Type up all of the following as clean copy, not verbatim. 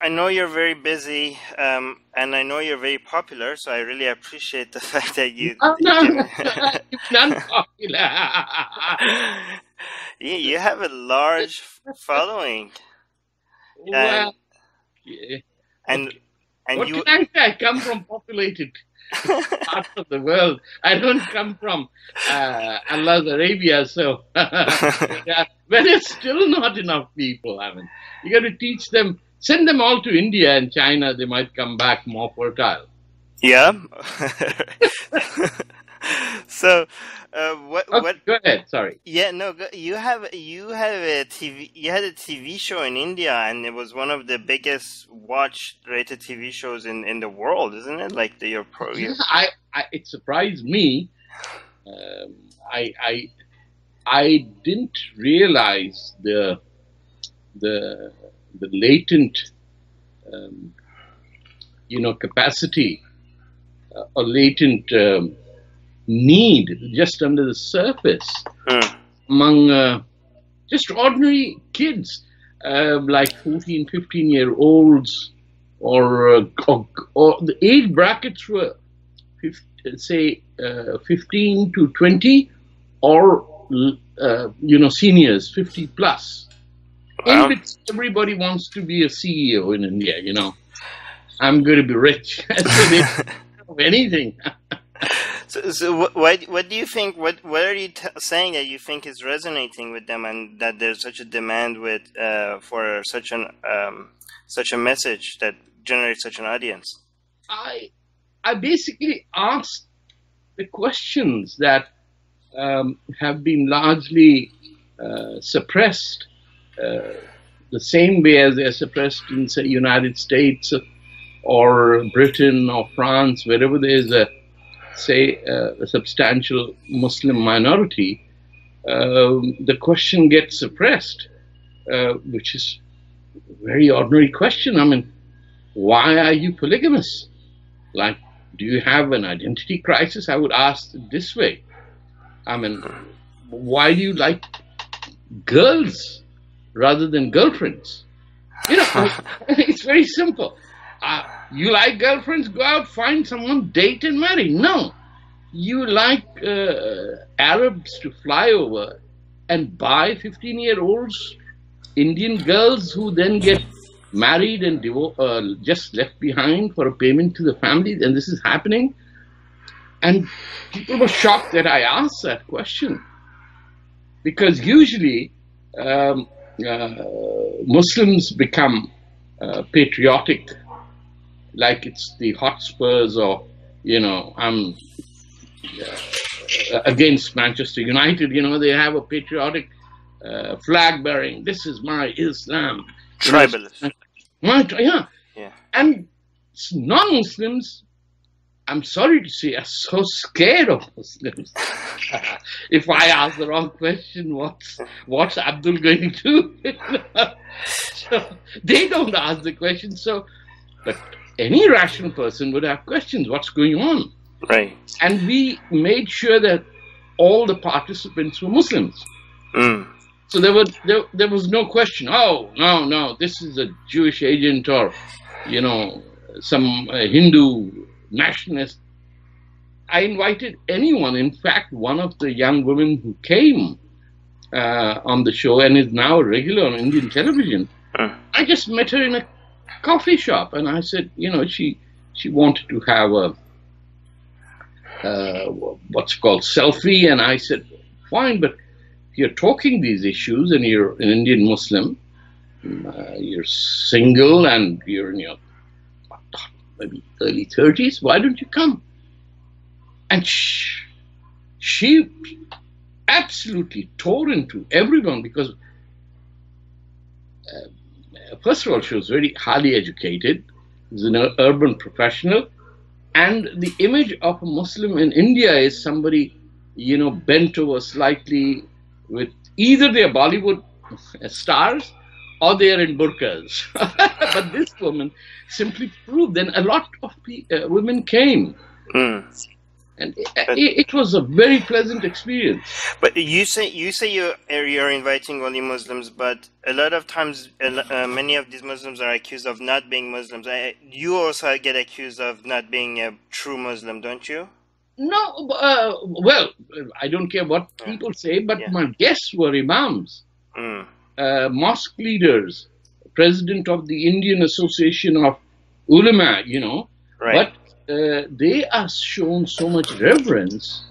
I know you're very busy, and I know you're very popular. So I really appreciate the fact that you No, no, give no, it's unpopular. you have a large following, and Well, yeah, and and what can you. I say? I come from populated parts of the world. I don't come from Allah's Arabia, so yeah, but it's still not enough people. I mean, you got to teach them, send them all to India and China. They might come back more fertile. Yeah. So, Okay, what? go ahead. Sorry. Yeah, no. You have a TV. You had a TV show in India, and it was one of the biggest watched rated TV shows in the world, isn't it? Like your Yeah, program. it surprised me. Um, I I didn't realize the latent um, capacity or latent need just under the surface Hmm. among just ordinary kids like 14, 15-year-olds or the age brackets were say 15 to 20 or seniors 50 plus. In Wow. which everybody wants to be a CEO in India, I'm going to be rich. So they don't have anything. So what do you think? What are you saying that you think is resonating with them, and that there's such a demand with for such a message that generates such an audience? I basically asked the questions that have been largely suppressed the same way as they're suppressed in, say, United States or Britain or France, wherever there's a substantial Muslim minority, the question gets suppressed, which is a very ordinary question. I mean, why are you polygamous? Like, do you have an identity crisis? I would ask it this way. I mean, why do you like girls rather than girlfriends? It's very simple. You like girlfriends, go out, find someone, date and marry. No. You like Arabs to fly over and buy 15-year-olds, Indian girls who then get married and just left behind for a payment to the family, and this is happening. And people were shocked that I asked that question, because usually Muslims become patriotic, like it's the Hotspurs, or I'm against Manchester United. They have a patriotic flag bearing. This is my Islam. Tribalist. Yeah. Yeah. And non-Muslims, I'm sorry to say, are so scared of Muslims. If I ask the wrong question, what's Abdul going to do? So they don't ask the question. But any rational person would have questions. What's going on? Right. And we made sure that all the participants were Muslims. Mm. So there was no question. Oh, no, this is a Jewish agent or some Hindu nationalist. I invited anyone. In fact, one of the young women who came on the show and is now a regular on Indian television, I just met her in a coffee shop, and I said, she wanted to have a what's called selfie, and I said, fine, but you're talking these issues and you're an Indian Muslim, you're single and you're in your maybe early 30s, why don't you come? And she absolutely tore into everyone, because first of all, she was very highly educated, was an urban professional, and the image of a Muslim in India is somebody, bent over slightly, with either they're Bollywood stars or they're in burqas. But this woman simply proved. Then a lot of women came. And it was a very pleasant experience. But you say you're inviting only Muslims, but a lot of times many of these Muslims are accused of not being Muslims. You also get accused of not being a true Muslim, don't you? No, well, I don't care what people say, but my guests were imams, mosque leaders, president of the Indian Association of Ulama, Right. But they are shown so much reverence,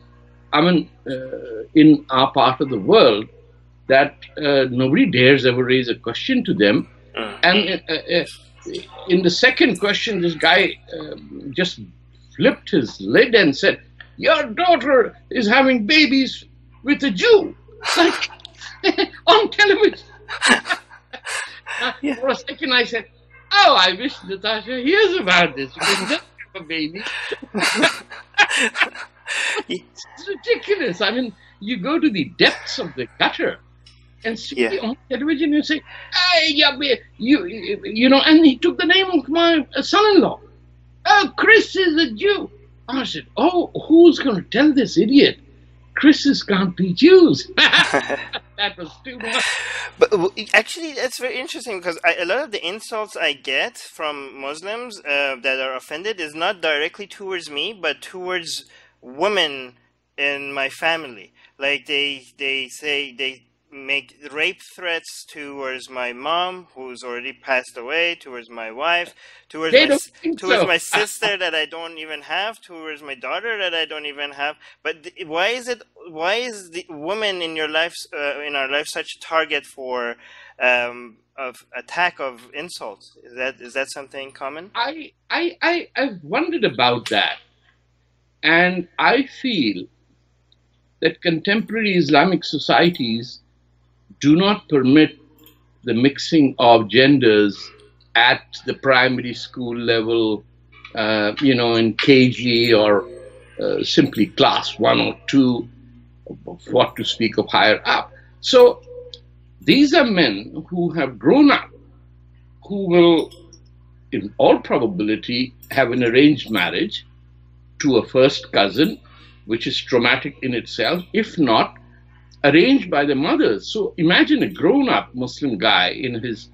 in our part of the world, that nobody dares ever raise a question to them. And in the second question, this guy just flipped his lid and said, "Your daughter is having babies with a Jew," like on television. For a second, I said, "Oh, I wish Natasha hears about this. You can just have a baby." It's ridiculous. You go to the depths of the gutter and see on television. You say, "Hey, and he took the name of my son-in-law. Oh, Chris is a Jew." I said, "Oh, who's going to tell this idiot Chris's can't be Jews?" That was too much. But actually, that's very interesting, because a lot of the insults I get from Muslims that are offended is not directly towards me, but towards women in my family. Like they say they make rape threats towards my mom, who's already passed away, towards my wife, towards my sister that I don't even have, towards my daughter that I don't even have. But why is the woman in your life, in our life, such a target for of attack, of insults? Is that something common? I've wondered about that, and I feel that contemporary Islamic societies do not permit the mixing of genders at the primary school level, in KG or simply class 1 or 2, what to speak of higher up. So these are men who have grown up, who will, in all probability, have an arranged marriage to a first cousin, which is traumatic in itself, if not arranged by the mothers. So imagine a grown-up Muslim guy in his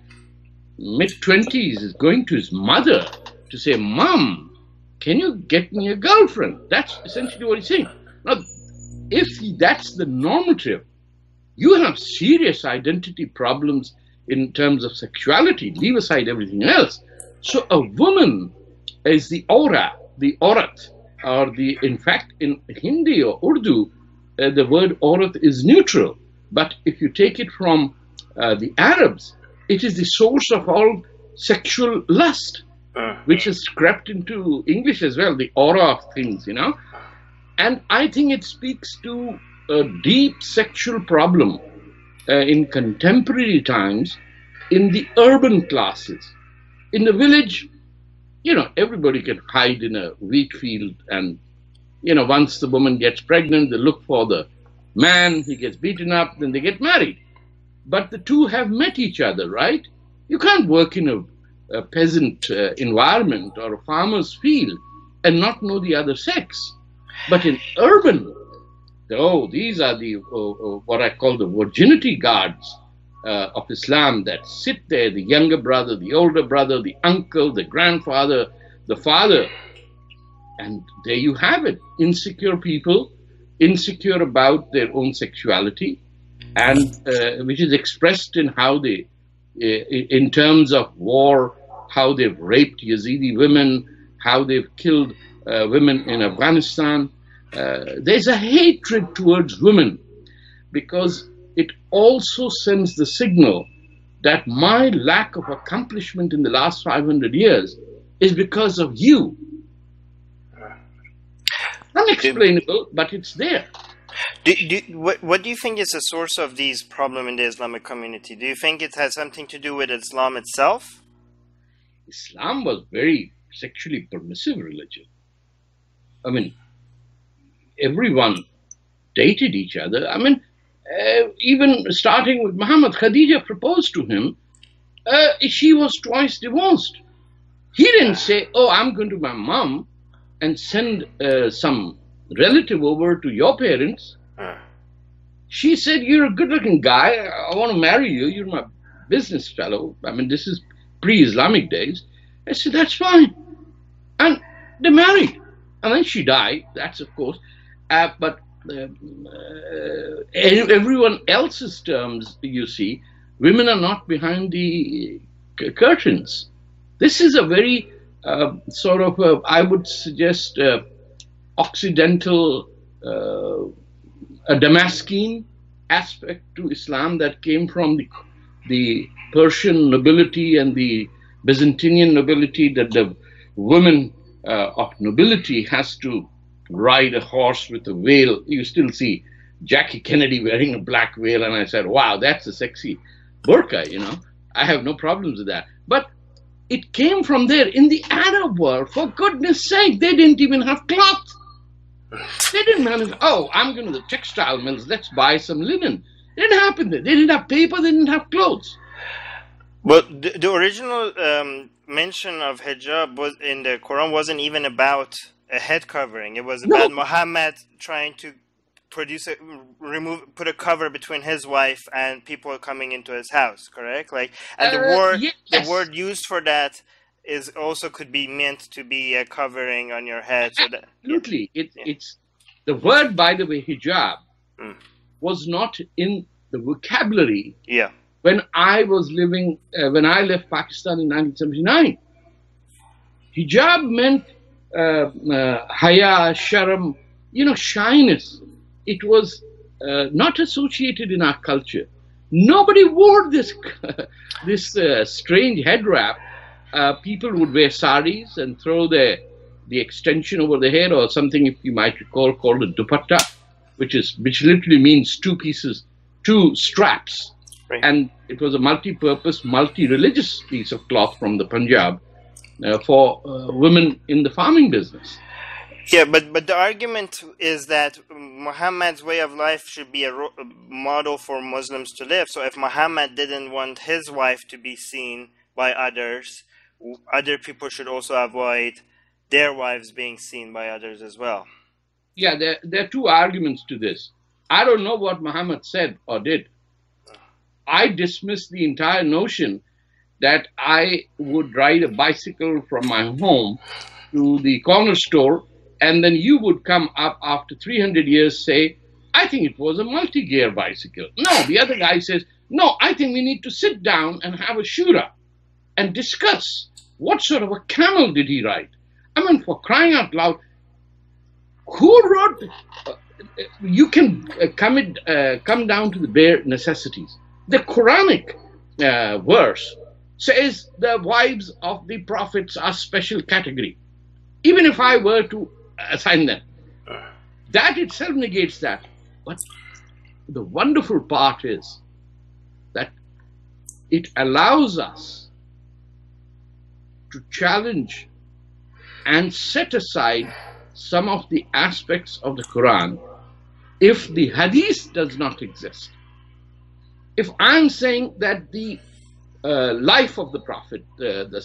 mid-20s is going to his mother to say, "Mom, can you get me a girlfriend?" That's essentially what he's saying. Now, if that's the normative, you have serious identity problems in terms of sexuality. Leave aside everything else. So a woman is the aura, the aurat, or in fact, in Hindi or Urdu, the word aurat is neutral. But if you take it from the Arabs, it is the source of all sexual lust, which has crept into English as well, the aura of things, And I think it speaks to a deep sexual problem in contemporary times in the urban classes. In the village, everybody can hide in a wheat field, and once the woman gets pregnant, they look for the man, he gets beaten up, then they get married. But the two have met each other, right? You can't work in a peasant environment or a farmer's field and not know the other sex. But in urban, these are the what I call the virginity guards of Islam that sit there, the younger brother, the older brother, the uncle, the grandfather, the father. And there you have it. Insecure people, insecure about their own sexuality, and which is expressed in how they, in terms of war, how they've raped Yazidi women, how they've killed women in Afghanistan. There's a hatred towards women because it also sends the signal that my lack of accomplishment in the last 500 years is because of you. Unexplainable, but it's there. What do you think is the source of these problems in the Islamic community? Do you think it has something to do with Islam itself? Islam was very sexually permissive religion. Everyone dated each other. Even starting with Muhammad, Khadija proposed to him. She was twice divorced. He didn't say, "Oh, I'm going to my mom and send some relative over to your parents. She said, "You're a good-looking guy. I want to marry you. You're my business fellow." I mean, this is pre-Islamic days. I said, "That's fine." And they married. And then she died. That's, of course. But everyone else's terms, you see, women are not behind the curtains. This is a very sort of, I would suggest, Occidental, a Damascene aspect to Islam that came from the Persian nobility and the Byzantine nobility, that the woman of nobility has to ride a horse with a veil. You still see Jackie Kennedy wearing a black veil, and I said, wow, that's a sexy burqa, you know. I have no problems with that. But it came from there. In the Arab world, for goodness sake, they didn't even have cloth. They didn't manage, oh, I'm going to the textile mills, let's buy some linen. It didn't happen there. They didn't have paper, they didn't have clothes. Well, the original mention of hijab was in the Quran wasn't even about a head covering. It was about Muhammad trying to put a cover between his wife and people coming into his house, correct? Like, and the word used for that is also could be meant to be a covering on your head. So that, absolutely. It's the word, by the way, hijab, was not in the vocabulary. Yeah. When I was living, when I left Pakistan in 1979, hijab meant haya, sharam, you know, shyness. It was not associated in our culture. Nobody wore this this strange head wrap. People would wear saris and throw the extension over the head, or something, if you might recall, called a dupatta, which literally means two straps. Right. And it was a multi-purpose, multi-religious piece of cloth from the Punjab for women in the farming business. Yeah, but the argument is that Muhammad's way of life should be a model for Muslims to live. So if Muhammad didn't want his wife to be seen by others, other people should also avoid their wives being seen by others as well. Yeah, there are two arguments to this. I don't know what Muhammad said or did. I dismiss the entire notion that I would ride a bicycle from my home to the corner store, and then you would come up after 300 years, say, I think it was a multi-gear bicycle. No, the other guy says, no, I think we need to sit down and have a shura and discuss what sort of a camel did he ride. I mean, for crying out loud, who wrote, you can come down to the bare necessities. The Quranic verse says the wives of the prophets are special category. Even if I were to assign them, that itself negates that. But the wonderful part is that it allows us to challenge and set aside some of the aspects of the Quran if the Hadith does not exist. If I'm saying that the life of the Prophet, the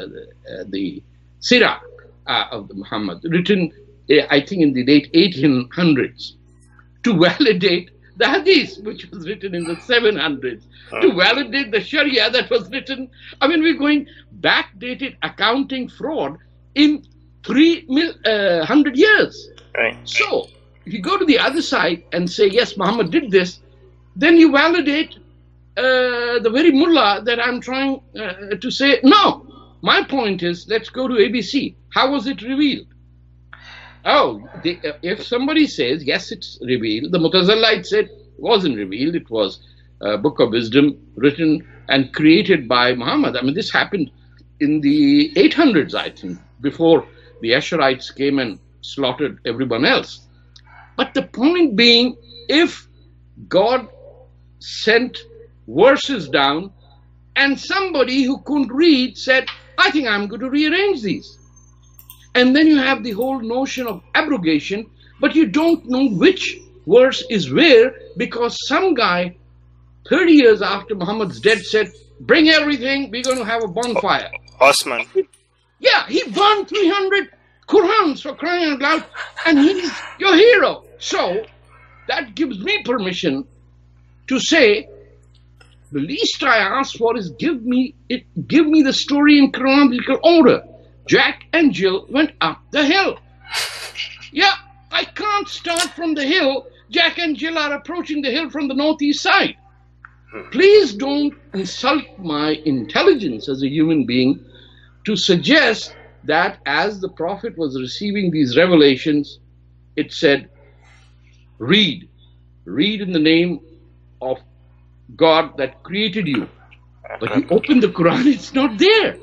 Sirah of Muhammad, written, I think, in the late 1800s, to validate the Hadith, which was written in the 700s, to validate the Sharia that was written, I mean, we're going backdated accounting fraud in 300 years. Right. So, if you go to the other side and say, yes, Muhammad did this, then you validate the very mullah that I'm trying to say, no. My point is, let's go to ABC. How was it revealed? Oh, if somebody says, yes, it's revealed, the Mutazilites said it wasn't revealed, it was a book of wisdom written and created by Muhammad. I mean, this happened in the 800s, I think, before the Asherites came and slaughtered everyone else. But the point being, if God sent verses down and somebody who couldn't read said, I think I'm going to rearrange these. And then you have the whole notion of abrogation, but you don't know which verse is where, because some guy 30 years after Muhammad's death said, bring everything, we're going to have a bonfire. Osman. Yeah, he burned 300 Qurans for crying out loud, and he's your hero. So that gives me permission to say, the least I ask for is give me the story in chronological order. Jack and Jill went up the hill. Yeah, I can't start from the hill. Jack and Jill are approaching the hill from the northeast side. Please don't insult my intelligence as a human being to suggest that as the Prophet was receiving these revelations, it said, read in the name of God that created you. But you open the Quran, it's not there.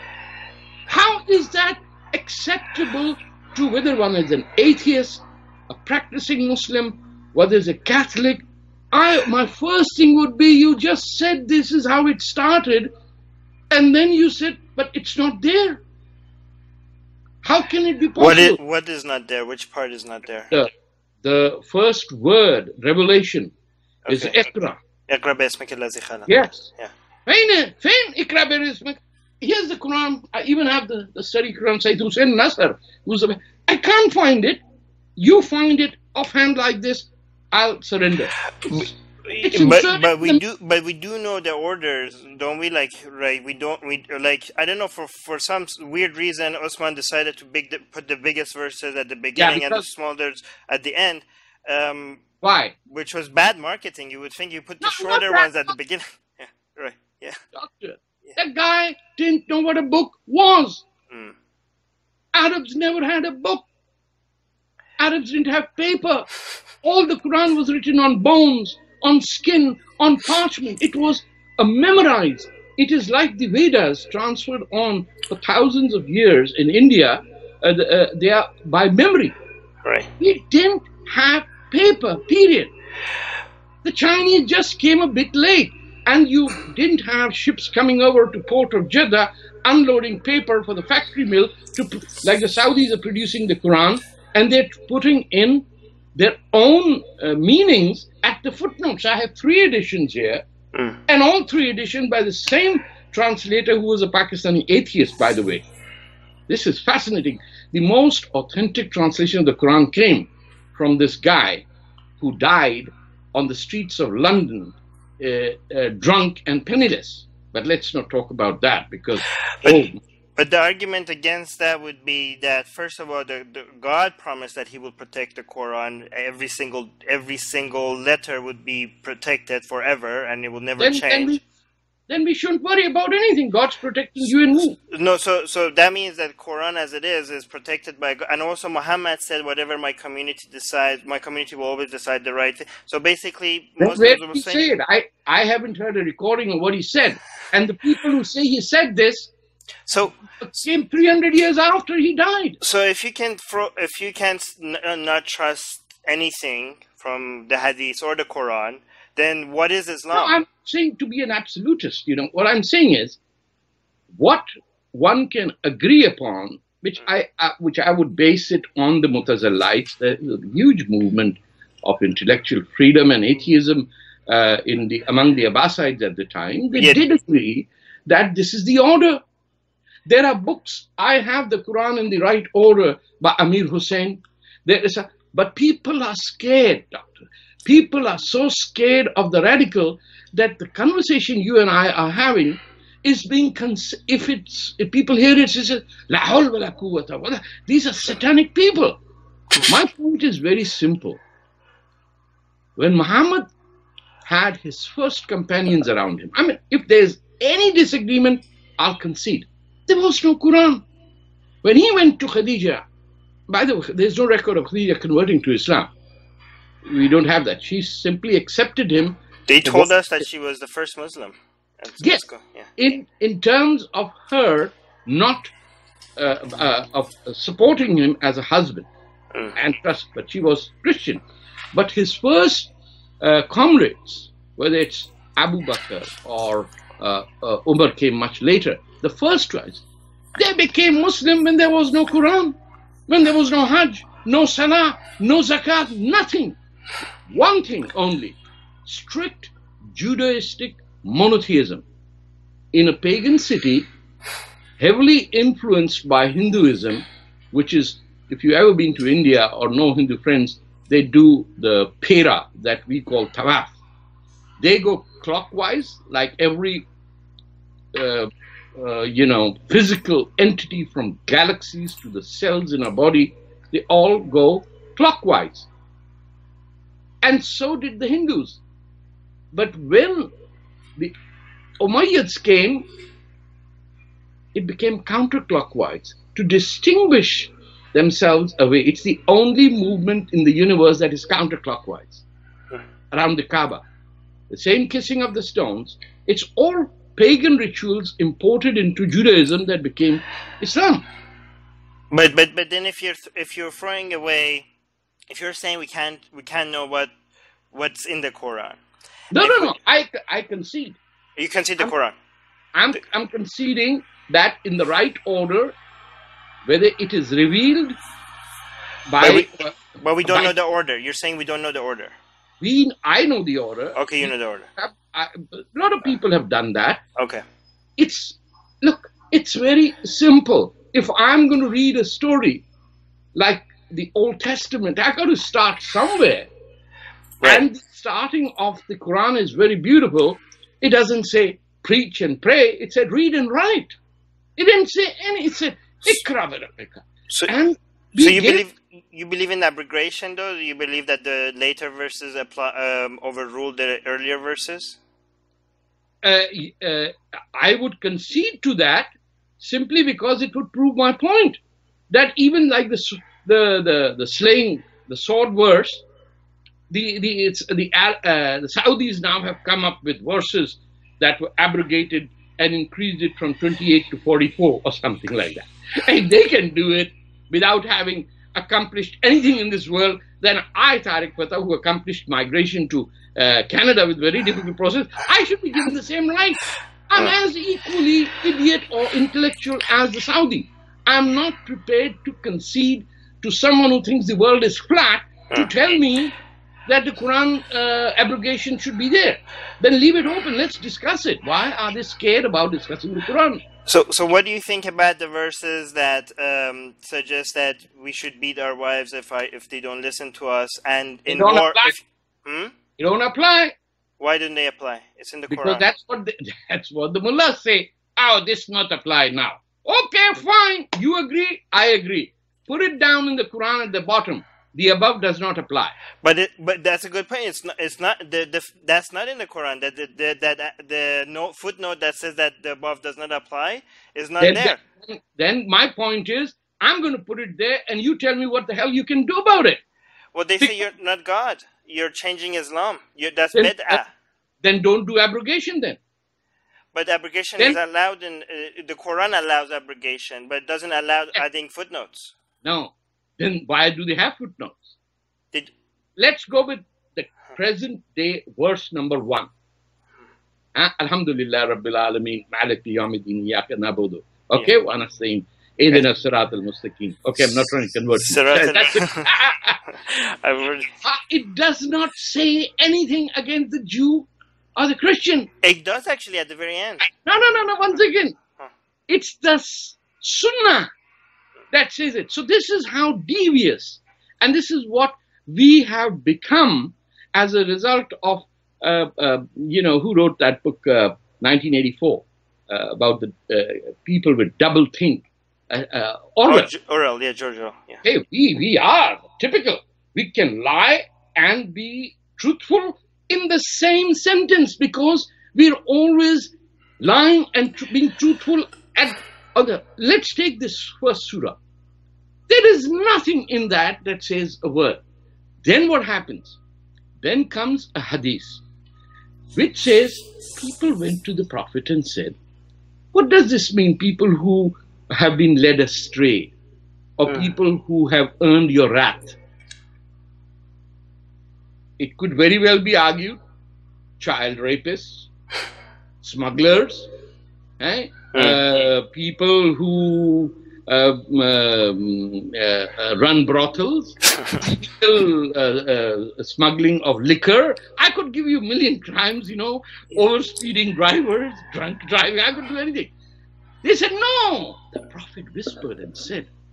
How is that acceptable to whether one is an atheist, a practicing Muslim, whether it's a Catholic? My first thing would be, you just said this is how it started, and then you said, but it's not there. How can it be possible? What is not there? Which part is not there? The first word, revelation, is Iqra. Iqra bismika allazi khalaq. Yes. Yeah. Iqra bismika. Here's the Quran. I even have the study Quran, Sayyid Hussein Nasr. I can't find it. You find it offhand like this, I'll surrender. But we do know the orders, don't we? Like, right? I don't know, for some weird reason, Osman decided to put the biggest verses at the beginning and the smallers at the end. Why? Which was bad marketing. You would think you put the shorter ones at the beginning. Yeah, right. Yeah. Doctor, that guy didn't know what a book was. Arabs never had a book. Arabs didn't have paper. All the Quran was written on bones, on skin, on parchment. It was memorized. It is like the Vedas transferred on for thousands of years in India. They are by memory. Right. We didn't have paper, period. The Chinese just came a bit late, and you didn't have ships coming over to port of Jeddah unloading paper for the factory mill like the Saudis are producing the Quran, and they're putting in their own meanings at the footnotes. I have 3 editions here, and all 3 editions by the same translator who was a Pakistani atheist, by the way. This is fascinating. The most authentic translation of the Quran came from this guy who died on the streets of London, drunk and penniless. But let's not talk about that, because... But the argument against that would be that, first of all, the God promised that He will protect the Quran. Every single letter would be protected forever, and it will never change. Then we shouldn't worry about anything. God's protecting you and me. No, so that means that Quran as it is protected by God. And also Muhammad said, whatever my community decides, my community will always decide the right thing. So basically, Where did he say it? I haven't heard a recording of what he said. And the people who say he said this came 300 years after he died. So if you can't not trust anything from the Hadith or the Quran, then what is Islam? No, I'm saying to be an absolutist. What I'm saying is, what one can agree upon, which I would base it on the Mutazilites, the huge movement of intellectual freedom and atheism among the Abbasides at the time. They did agree that this is the order. There are books. I have the Quran in the right order by Amir Hussain. But people are scared, Doctor. People are so scared of the radical that the conversation you and I are having is being, if people hear it, they say, La hawla wa la quwwata wa la. These are satanic people. My point is very simple. When Muhammad had his first companions around him, I mean, if there's any disagreement, I'll concede. There was no Quran. When he went to Khadija, by the way, there's no record of Khadija converting to Islam. We don't have that. She simply accepted him. They told us that she was the first Muslim. Yes. Yeah. In terms of her not of supporting him as a husband and trust, but she was Christian. But his first comrades, whether it's Abu Bakr or Umar came much later, the first ones, they became Muslim when there was no Quran, when there was no Hajj, no Salah, no Zakat, nothing. One thing only, strict Judaistic monotheism. In a pagan city, heavily influenced by Hinduism, which is, if you've ever been to India or know Hindu friends, they do the pera that we call tawaf. They go clockwise, like every physical entity from galaxies to the cells in our body, they all go clockwise. And so did the Hindus. But when the Umayyads came, it became counterclockwise to distinguish themselves away. It's the only movement in the universe that is counterclockwise around the Kaaba. The same kissing of the stones. It's all pagan rituals imported into Judaism that became Islam. But then if you're throwing away, if you're saying we can't know what's in the Quran. No. I concede. You concede the Quran. I'm conceding that in the right order, whether it is revealed by. But we don't know the order. You're saying we don't know the order. I know the order. Okay, you know the order. A lot of people have done that. Okay. It's very simple. If I'm going to read a story like the Old Testament, I got to start somewhere. Right. And the starting of the Quran is very beautiful. It doesn't say preach and pray. It said read and write. It didn't say any. It said ikra wa rabbika. So you believe in abrogation, though? Do you believe that the later verses overruled the earlier verses? I would concede to that simply because it would prove my point that even like the slaying, the sword verse, the Saudis now have come up with verses that were abrogated and increased it from 28 to 44 or something like that. And they can do it without having accomplished anything in this world, then I, Tariq Fatah, who accomplished migration to Canada with very difficult process, I should be given the same right. I'm as equally idiot or intellectual as the Saudi. I'm not prepared to concede to someone who thinks the world is flat to tell me that the Quran abrogation should be there. Then leave it open. Let's discuss it. Why are they scared about discussing the Quran? So what do you think about the verses that suggest that we should beat our wives if they don't listen to us? And in war, It don't apply. Why didn't they apply? It's in the Quran. Because that's what the mullahs say. Oh, this not apply now. Okay, fine. You agree. I agree. Put it down in the Quran at the bottom. The above does not apply. But that's a good point. It's not that's not in the Quran. The footnote that says that the above does not apply is not there. Then my point is, I'm going to put it there, and you tell me what the hell you can do about it. Well, they say you're not God. You're changing Islam. That's bid'ah. Then don't do abrogation then. But abrogation is allowed in the Quran allows abrogation, but it doesn't allow adding footnotes. No. Then why do they have footnotes? Let's go with the present day verse number 1. Alhamdulillah Rabbil Alameen Maliki Yawmiddin Iyyaka Na'budu. Okay, wa nasta'in. Ihdina Siratal Mustaqim. Okay, I'm not trying to convert you. It does not say anything against the Jew or the Christian. It does actually at the very end. No. Once again, it's the Sunnah that says it. So this is how devious, and this is what we have become as a result of, who wrote that book, 1984, about the people with double think. Orwell. Orwell, yeah, George Orwell. Yeah. Hey, we are typical. We can lie and be truthful in the same sentence because we're always lying and being truthful at other. Let's take this first surah. There is nothing in that says a word. Then what happens? Then comes a hadith which says people went to the Prophet and said, what does this mean? People who have been led astray or people who have earned your wrath. It could very well be argued child rapists, smugglers, people who run brothels, smuggling of liquor. I could give you a million crimes, overspeeding drivers, drunk driving. I could do anything. They said, no. The Prophet whispered and said,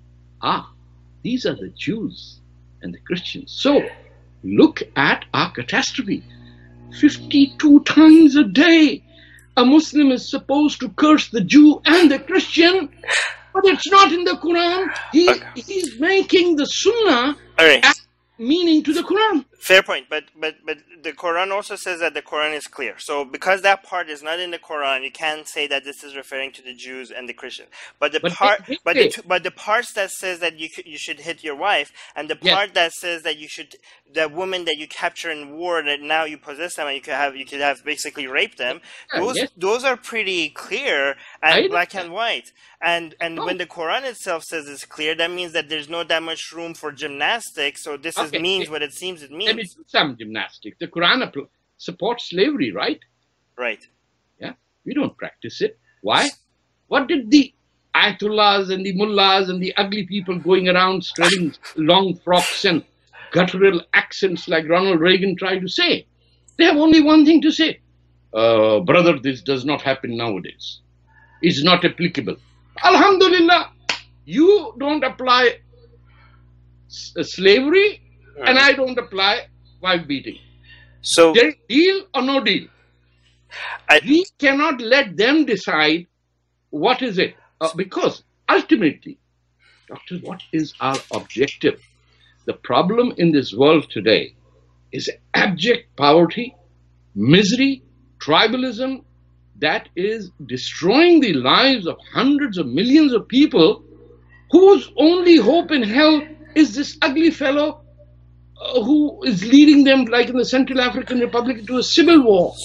these are the Jews and the Christians. So look at our catastrophe. 52 times a day, a Muslim is supposed to curse the Jew and the Christian, but it's not in the Quran. He's making the Sunnah add meaning to the Quran. Fair point, but the Quran also says that the Quran is clear. So because that part is not in the Quran, you can't say that this is referring to the Jews and the Christians. But the parts that says that you should hit your wife, and the part that says that you should, the woman that you capture in war, that now you possess them and you could have basically raped them. Those are pretty clear and black and white. And when the Quran itself says it's clear, that means that there's not that much room for gymnastics. So this means what it seems it means. Let me do some gymnastics. The Quran supports slavery, right? Right. Yeah. We don't practice it. Why? What did the ayatollahs and the mullahs and the ugly people going around spreading long frocks and guttural accents like Ronald Reagan try to say? They have only one thing to say. Brother, this does not happen nowadays. It's not applicable. Alhamdulillah, you don't apply slavery, and I don't apply wife beating. So, deal or no deal? We cannot let them decide what is it. Because ultimately, doctors, what is our objective? The problem in this world today is abject poverty, misery, tribalism, that is destroying the lives of hundreds of millions of people whose only hope in hell is this ugly fellow who is leading them, like in the Central African Republic, to a civil war.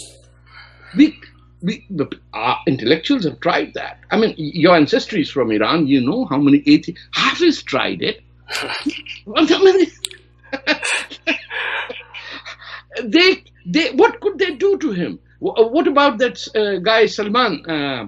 Our intellectuals have tried that. I mean, your ancestry is from Iran. You know how many Hafiz tried it. What could they do to him? What about that guy Salman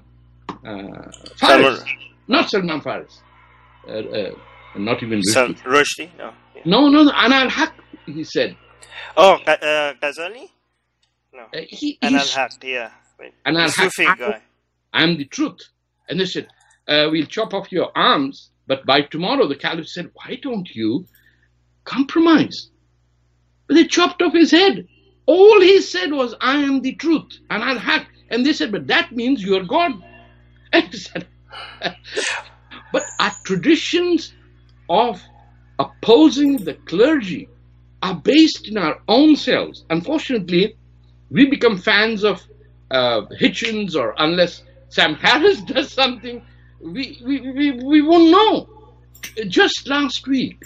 Faris? Not Salman Faris. Not even Rushdie. No, Ana al-Haq, he said. Oh, Ghazali? No. Ana al-Haq, yeah. Ana al-Haq, Sufi guy. I am the truth. And they said, we'll chop off your arms, but by tomorrow the Caliph said, why don't you compromise? But they chopped off his head. All he said was, I am the truth, and I'll hack. And they said, but that means you are God. And he said, but our traditions of opposing the clergy are based in our own selves. Unfortunately, we become fans of Hitchens, or unless Sam Harris does something, we won't know. Just last week,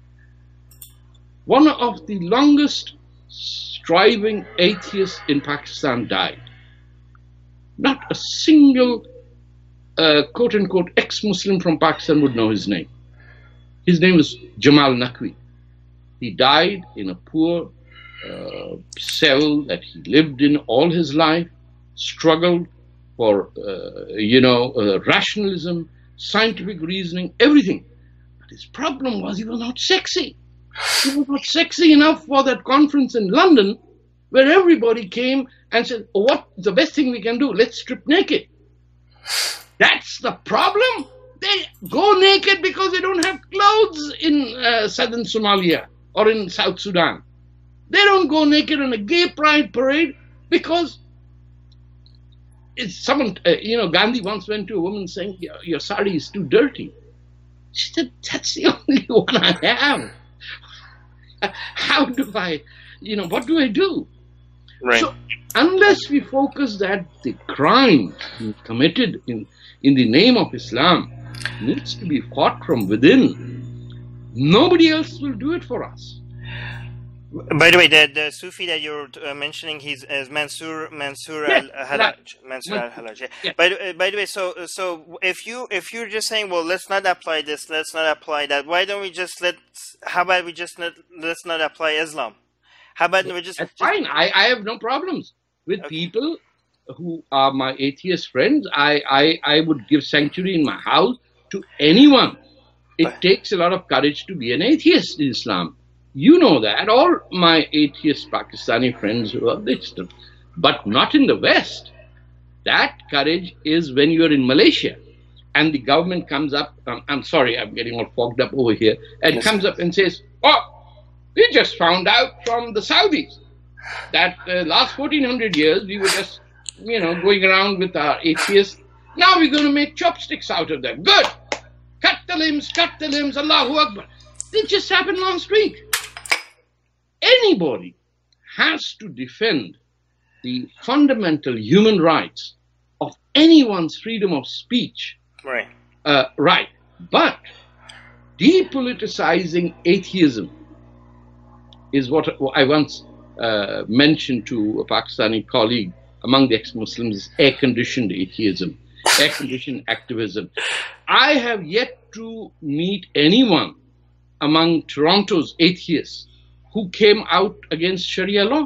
one of the longest striving atheists in Pakistan died. Not a single quote-unquote ex-Muslim from Pakistan would know his name. His name was Jamal Naqvi. He died in a poor cell that he lived in all his life, struggled for, rationalism, scientific reasoning, everything. But his problem was he was not sexy. He was not sexy enough for that conference in London where everybody came and said, oh, what's the best thing we can do? Let's strip naked. That's the problem. They go naked because they don't have clothes in southern Somalia or in South Sudan. They don't go naked on a gay pride parade because it's someone, Gandhi once went to a woman saying, your sari is too dirty. She said, that's the only one I have. How do I, what do I do? Right. So unless we focus that the crime committed in the name of Islam needs to be fought from within, nobody else will do it for us. By the way, the Sufi that you're mentioning, he's Mansur al-Hallaj. Mansur al-Hallaj. Yeah. By the way, so if you're just saying, well, let's not apply this, let's not apply that, why don't we just let's not apply Islam? How about we just... That's fine. I have no problems with people who are my atheist friends. I would give sanctuary in my house to anyone. It takes a lot of courage to be an atheist in Islam. You know that. All my atheist Pakistani friends who are distant, but not in the West. That courage is when you're in Malaysia and the government comes up, I'm sorry, I'm getting all fogged up over here, and comes up and says, oh, we just found out from the Saudis that last 1400 years we were just, going around with our atheists. Now we're going to make chopsticks out of them. Good. Cut the limbs, Allahu Akbar. It just happened last week. Anybody has to defend the fundamental human rights of anyone's freedom of speech. Right. Right. But depoliticizing atheism is what I once mentioned to a Pakistani colleague among the ex-Muslims is air-conditioned atheism, air-conditioned activism. I have yet to meet anyone among Toronto's atheists who came out against Sharia law.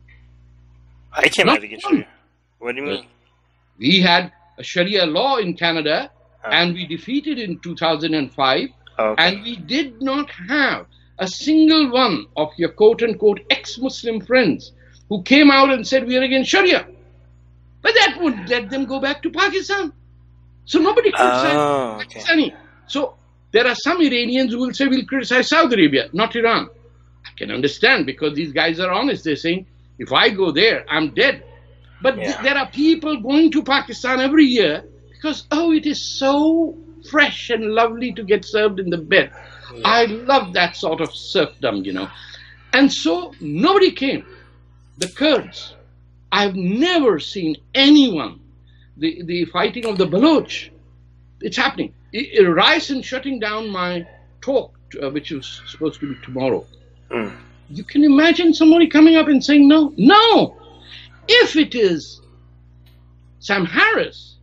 I came out against Sharia. What do you mean? We had a Sharia law in Canada, and we defeated in 2005, and we did not have a single one of your quote-unquote ex-Muslim friends who came out and said we are against Sharia. But that would let them go back to Pakistan. So nobody criticized Pakistani. So there are some Iranians who will say we'll criticize Saudi Arabia, not Iran. I can understand because these guys are honest. They're saying, if I go there, I'm dead. But there are people going to Pakistan every year because, oh, it is so fresh and lovely to get served in the bed. Yeah. I love that sort of serfdom, And so nobody came. The Kurds. I've never seen anyone. The fighting of the Baloch. It's happening. Raisen shutting down my talk, which was supposed to be tomorrow. You can imagine somebody coming up and saying no. No! If it is Sam Harris,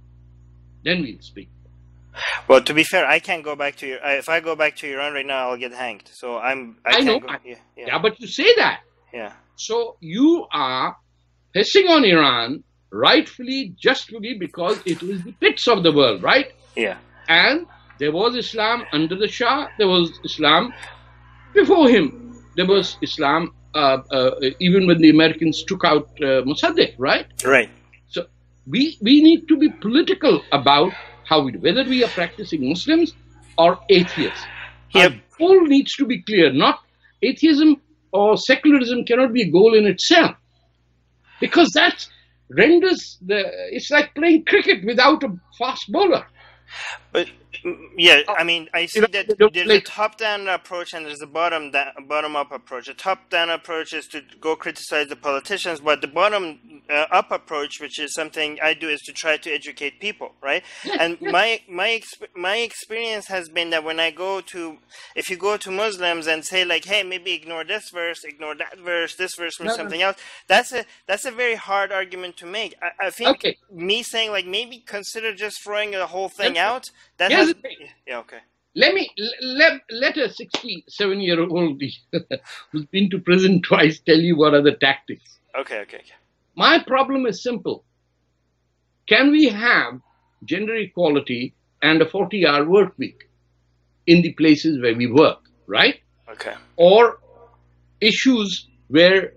then we'll speak. Well, to be fair, I can't go back to if I go back to Iran right now, I'll get hanged. So I know. Yeah, but you say that. Yeah. So you are pissing on Iran, rightfully, justly, because it was the pits of the world, right? Yeah. And there was Islam under the Shah. There was Islam before him. There was Islam even when the Americans took out Mossadegh, right? Right. So we need to be political about whether we are practicing Muslims or atheists. Yep. Our goal needs to be clear. Not atheism or secularism cannot be a goal in itself, because that renders it's like playing cricket without a fast bowler. But yeah, I mean, I see that there's a top-down approach and there's a bottom-up approach. The top-down approach is to go criticize the politicians, but the bottom-up approach, which is something I do, is to try to educate people, right? And my experience has been that when if you go to Muslims and say like, hey, maybe ignore this verse, ignore that verse, this verse from something else, that's a very hard argument to make. I think me saying like maybe consider just throwing the whole thing out. Yeah, okay. Let a 67-year-old who's been to prison twice tell you what are the tactics. Okay. My problem is simple. Can we have gender equality and a 40-hour work week in the places where we work, right? Okay. Or issues where,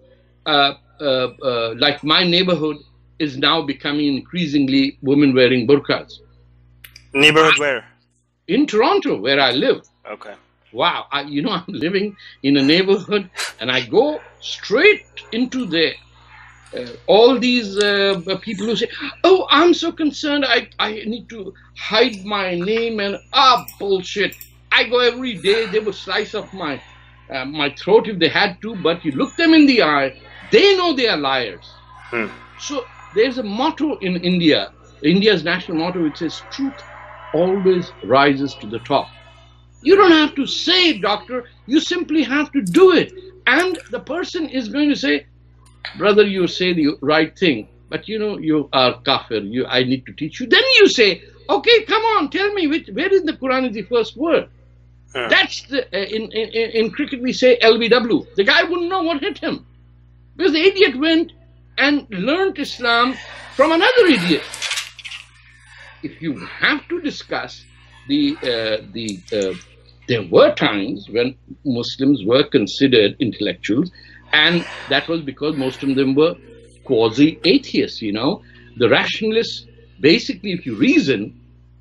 like my neighborhood is now becoming increasingly women wearing burqas. Neighborhood where? In Toronto, where I live. Okay. Wow. I'm living in a neighborhood and I go straight into there. All these people who say, oh, I'm so concerned, I need to hide my name and bullshit. I go every day, they would slice off my throat if they had to, but you look them in the eye, they know they are liars. So there's a motto in India, India's national motto, which says truth always rises to the top. You don't have to say it, doctor, you simply have to do it. And the person is going to say, brother, you say the right thing, but you are kafir, I need to teach you. Then you say, okay, come on, tell me, where in the Quran is the first word? That's in cricket we say LBW. The guy wouldn't know what hit him, because the idiot went and learned Islam from another idiot. If you have to discuss there were times when Muslims were considered intellectuals, and that was because most of them were quasi-atheists, The rationalists, basically, if you reason,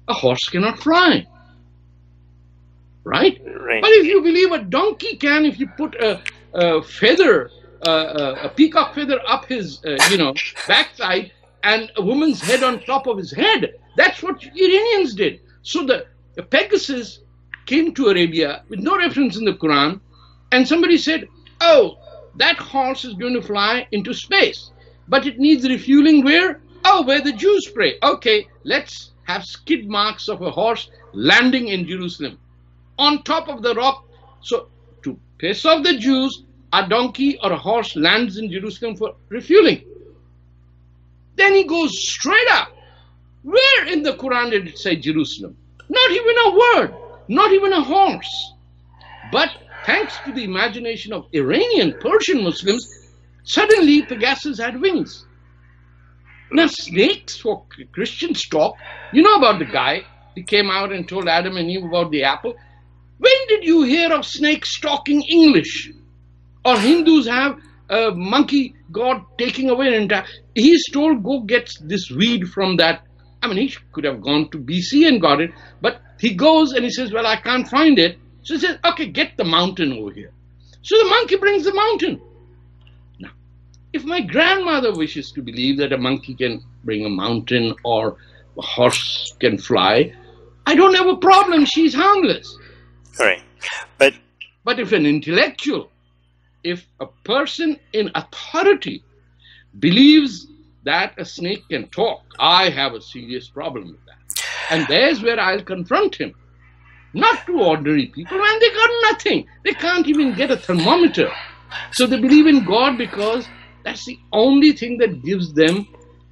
a horse cannot fly. Right? Right. But if you believe a donkey can, if you put a feather, a peacock feather up his, backside and a woman's head on top of his head, that's what Iranians did. So the Pegasus came to Arabia with no reference in the Quran, and somebody said, oh, that horse is going to fly into space, but it needs refueling where? Oh, where the Jews pray. Okay, let's have skid marks of a horse landing in Jerusalem on top of the rock. So to piss off the Jews, a donkey or a horse lands in Jerusalem for refueling. Then he goes straight up. Where in the Quran did it say Jerusalem? Not even a word, not even a horse. But thanks to the imagination of Iranian, Persian Muslims, suddenly Pegasus had wings. Now snakes, for Christians talk, you know about the guy who came out and told Adam and Eve about the apple. When did you hear of snakes talking English? Or Hindus have a monkey god taking away an entire... He's told, go get this weed from that. I mean, he could have gone to BC and got it, but he goes and he says, well, I can't find it. So he says, okay, get the mountain over here. So the monkey brings the mountain. Now, if my grandmother wishes to believe that a monkey can bring a mountain or a horse can fly, I don't have a problem. She's harmless. Right. But if an intellectual, if a person in authority believes that a snake can talk, I have a serious problem with that. And there's where I'll confront him. Not to ordinary people, man, they got nothing. They can't even get a thermometer. So they believe in God because that's the only thing that gives them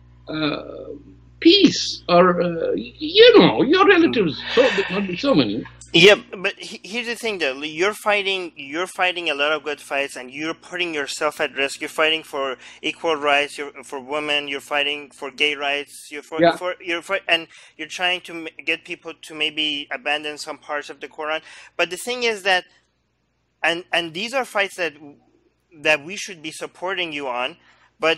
peace. Or, your relatives, there must be so many. Yeah, but here's the thing, though. You're fighting a lot of good fights, and you're putting yourself at risk. You're fighting for equal rights. For women. You're fighting for gay rights. And you're trying to get people to maybe abandon some parts of the Quran. But the thing is that, and these are fights that we should be supporting you on. But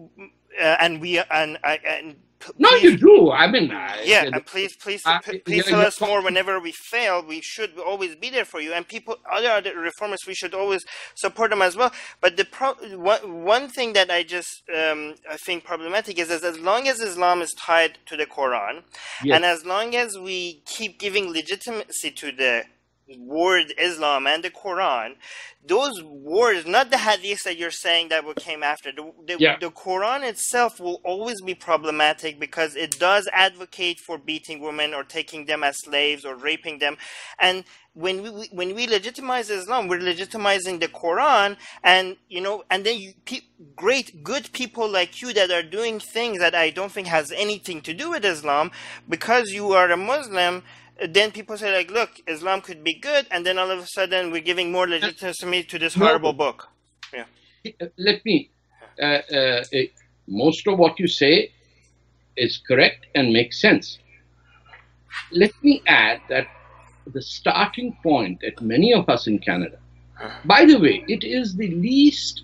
no, you do. I mean, and please tell us more whenever we fail. We should always be there for you. And other reformers, we should always support them as well. But one thing that I just I think problematic is as long as Islam is tied to the Quran, and as long as we keep giving legitimacy to the word Islam and the Quran, those words, not the hadiths that you're saying that came after, the Quran itself will always be problematic because it does advocate for beating women or taking them as slaves or raping them. And when we legitimize Islam, we're legitimizing the Quran, and then good people like you that are doing things that I don't think has anything to do with Islam, because you are a Muslim. Then people say, like, look, Islam could be good, and then all of a sudden we're giving more legitimacy to this horrible book. Yeah. Let me, most of what you say is correct and makes sense. Let me add that the starting point at many of us in Canada, by the way, it is the least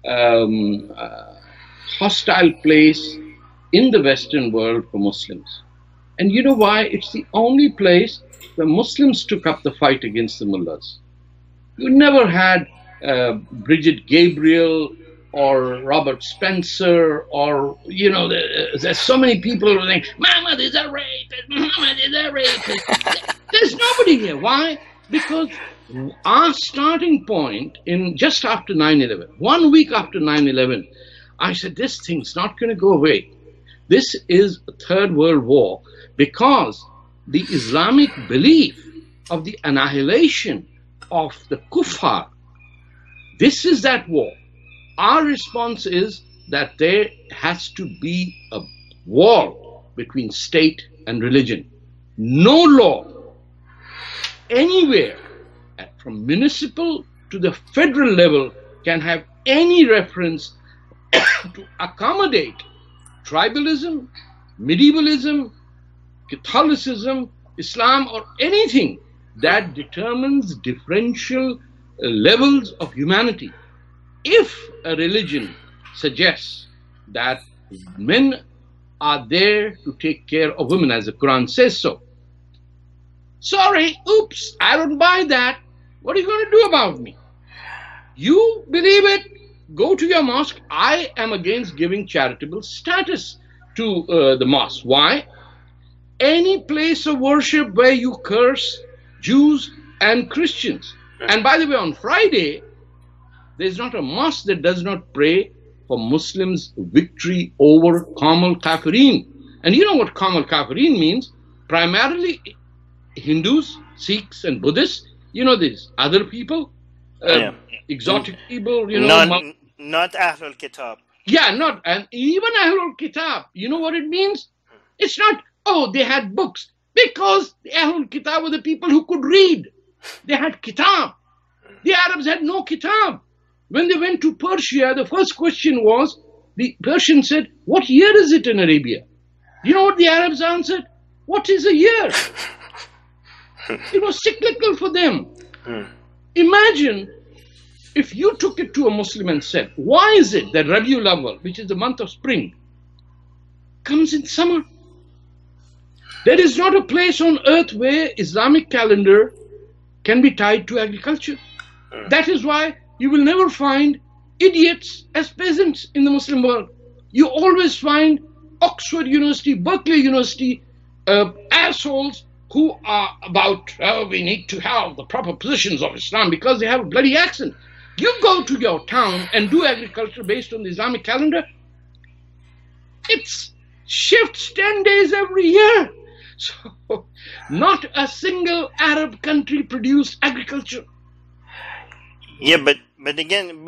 hostile place in the Western world for Muslims. And you know why? It's the only place where Muslims took up the fight against the mullahs. You never had Bridget Gabriel or Robert Spencer or, there's so many people who are saying, Muhammad is a rapist, Muhammad is a rapist. There's nobody here. Why? Because our starting point in just after 9/11, 1 week after 9/11, I said, this thing's not going to go away. This is a third world war. Because the Islamic belief of the annihilation of the kuffar, this is that war. Our response is that there has to be a wall between state and religion. No law anywhere, from municipal to the federal level, can have any reference to accommodate tribalism, medievalism, Catholicism, Islam, or anything that determines differential levels of humanity. If a religion suggests that men are there to take care of women, as the Quran says so, Sorry, oops, I don't buy that. What are you going to do about me? You believe it, go to your mosque. I am against giving charitable status to the mosque. Why? Any place of worship where you curse Jews and Christians. And by the way, on Friday, there's not a mosque that does not pray for Muslims' victory over Qawm al-Kafirin. And you know what Qawm al-Kafirin means? Primarily Hindus, Sikhs, and Buddhists. You know, these other people, exotic people, you know. Not Ahlul Kitab. Yeah, not, and even Ahlul Kitab. You know what it means? It's not, oh, they had books. Because the Ahlul Kitab were the people who could read. They had Kitab. The Arabs had no Kitab. When they went to Persia, the first question was, the Persian said, what year is it in Arabia? You know what the Arabs answered? What is a year? It was cyclical for them. Imagine if you took it to a Muslim and said, why is it that Rabiul Awwal, which is the month of spring, comes in summer? There is not a place on earth where Islamic calendar can be tied to agriculture. That is why you will never find idiots as peasants in the Muslim world. You always find Oxford University, Berkeley University, assholes who are about, oh, we need to have the proper positions of Islam because they have a bloody accent. You go to your town and do agriculture based on the Islamic calendar, it shifts 10 days every year. So, not a single Arab country produced agriculture. Yeah, but again,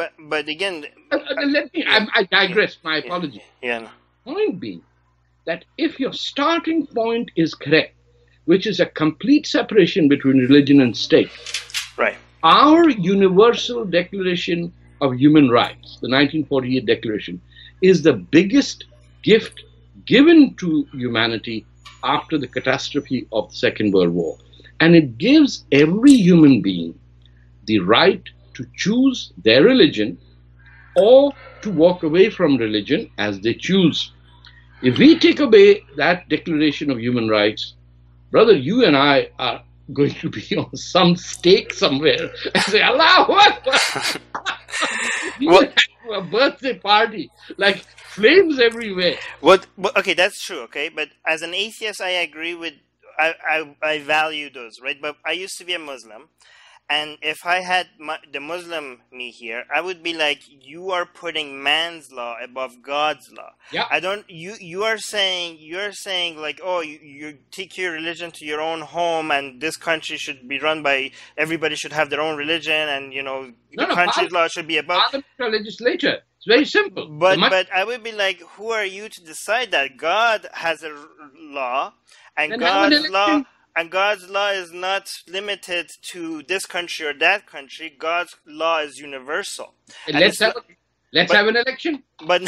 let me. I digress. My apology. Yeah. Point being that if your starting point is correct, which is a complete separation between religion and state, right? Our Universal Declaration of Human Rights, the 1948 Declaration, is the biggest gift given to humanity after the catastrophe of the Second World War. And it gives every human being the right to choose their religion or to walk away from religion as they choose. If we take away that Declaration of Human Rights, brother, you and I are going to be on some stake somewhere and say, Allahu Akbar. We will have a birthday party, like flames everywhere. Okay, that's true, okay? But as an atheist, I agree with, I value those, right? But I used to be a Muslim. And if I had the Muslim me here, I would be like, you are putting man's law above God's law. Yeah. You're saying like, oh, you take your religion to your own home and this country should be run by, everybody should have their own religion and, you know, the country's law should be above. Parliamentary legislature. It's very simple. But I would be like, who are you to decide that? God has a law and God's law is not limited to this country or that country. God's law is universal. Let's have an election. But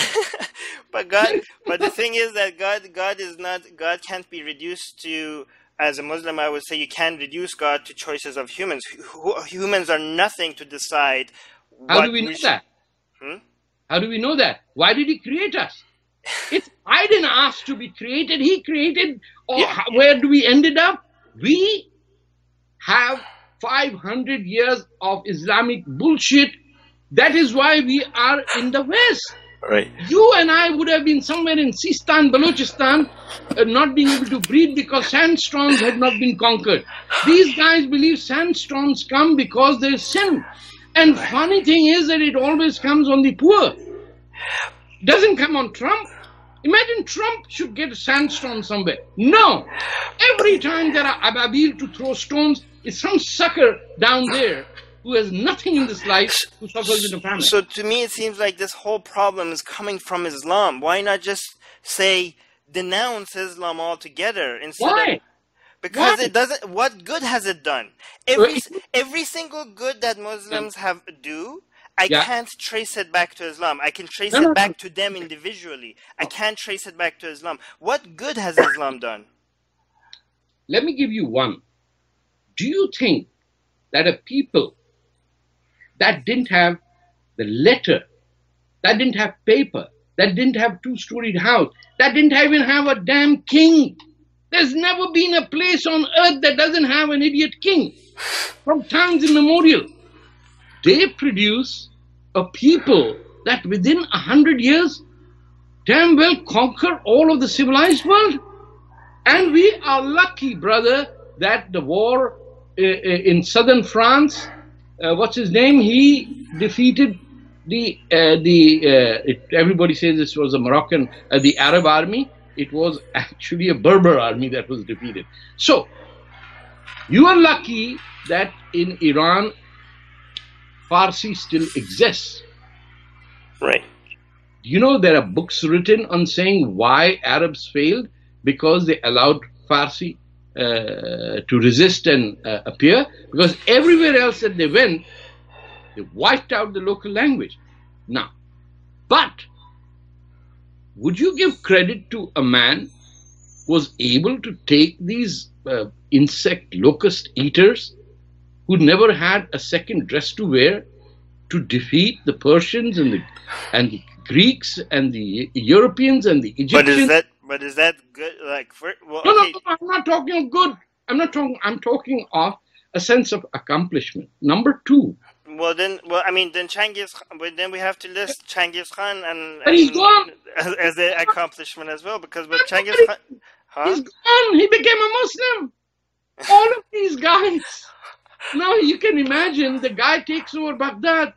the thing is that God can't be reduced to, as a Muslim, I would say you can't reduce God to choices of humans. Humans are nothing to decide. How do we know that? How do we know that? Why did He create us? I didn't ask to be created. He created. Where do we ended up? We have 500 years of Islamic bullshit. That is why we are in the West. Right. You and I would have been somewhere in Sistan, Balochistan, not being able to breathe because sandstorms had not been conquered. These guys believe sandstorms come because there is sin. And funny thing is that it always comes on the poor. Doesn't come on Trump. Imagine Trump should get a sandstorm somewhere. No. Every time there are ababil to throw stones, it's some sucker down there who has nothing in this life who suffers in a famine. So to me, it seems like this whole problem is coming from Islam. Why not just say, denounce Islam altogether? Why? Because it doesn't. What good has it done? Every single good that Muslims do, I can't trace it back to Islam. I can trace it back to them individually. I can't trace it back to Islam. What good has Islam done? Let me give you one. Do you think that a people that didn't have the letter, that didn't have paper, that didn't have two-storied house, that didn't even have a damn king, There's never been a place on earth that doesn't have an idiot king. From times immemorial, they produce a people that within 100 years damn well conquer all of the civilized world. And we are lucky, brother, that the war in southern France, what's his name? He defeated everybody says this was a Moroccan, the Arab army. It was actually a Berber army that was defeated. So, you are lucky that in Iran, Farsi still exists. Right. You know, there are books written on saying why Arabs failed, because they allowed Farsi to resist and appear, because everywhere else that they went, they wiped out the local language. Now, but would you give credit to a man who was able to take these insect locust eaters who never had a second dress to wear to defeat the Persians and the Greeks and the Europeans and the Egyptians? But is that good? Like, well, no, okay. no, I'm not talking of good. I'm talking of a sense of accomplishment. Number two. Well, then Genghis Khan, but then we have to list Genghis Khan and he's gone as an accomplishment as well, because with Genghis Khan, he's gone. He became a Muslim. All of these guys. Now you can imagine the guy takes over Baghdad.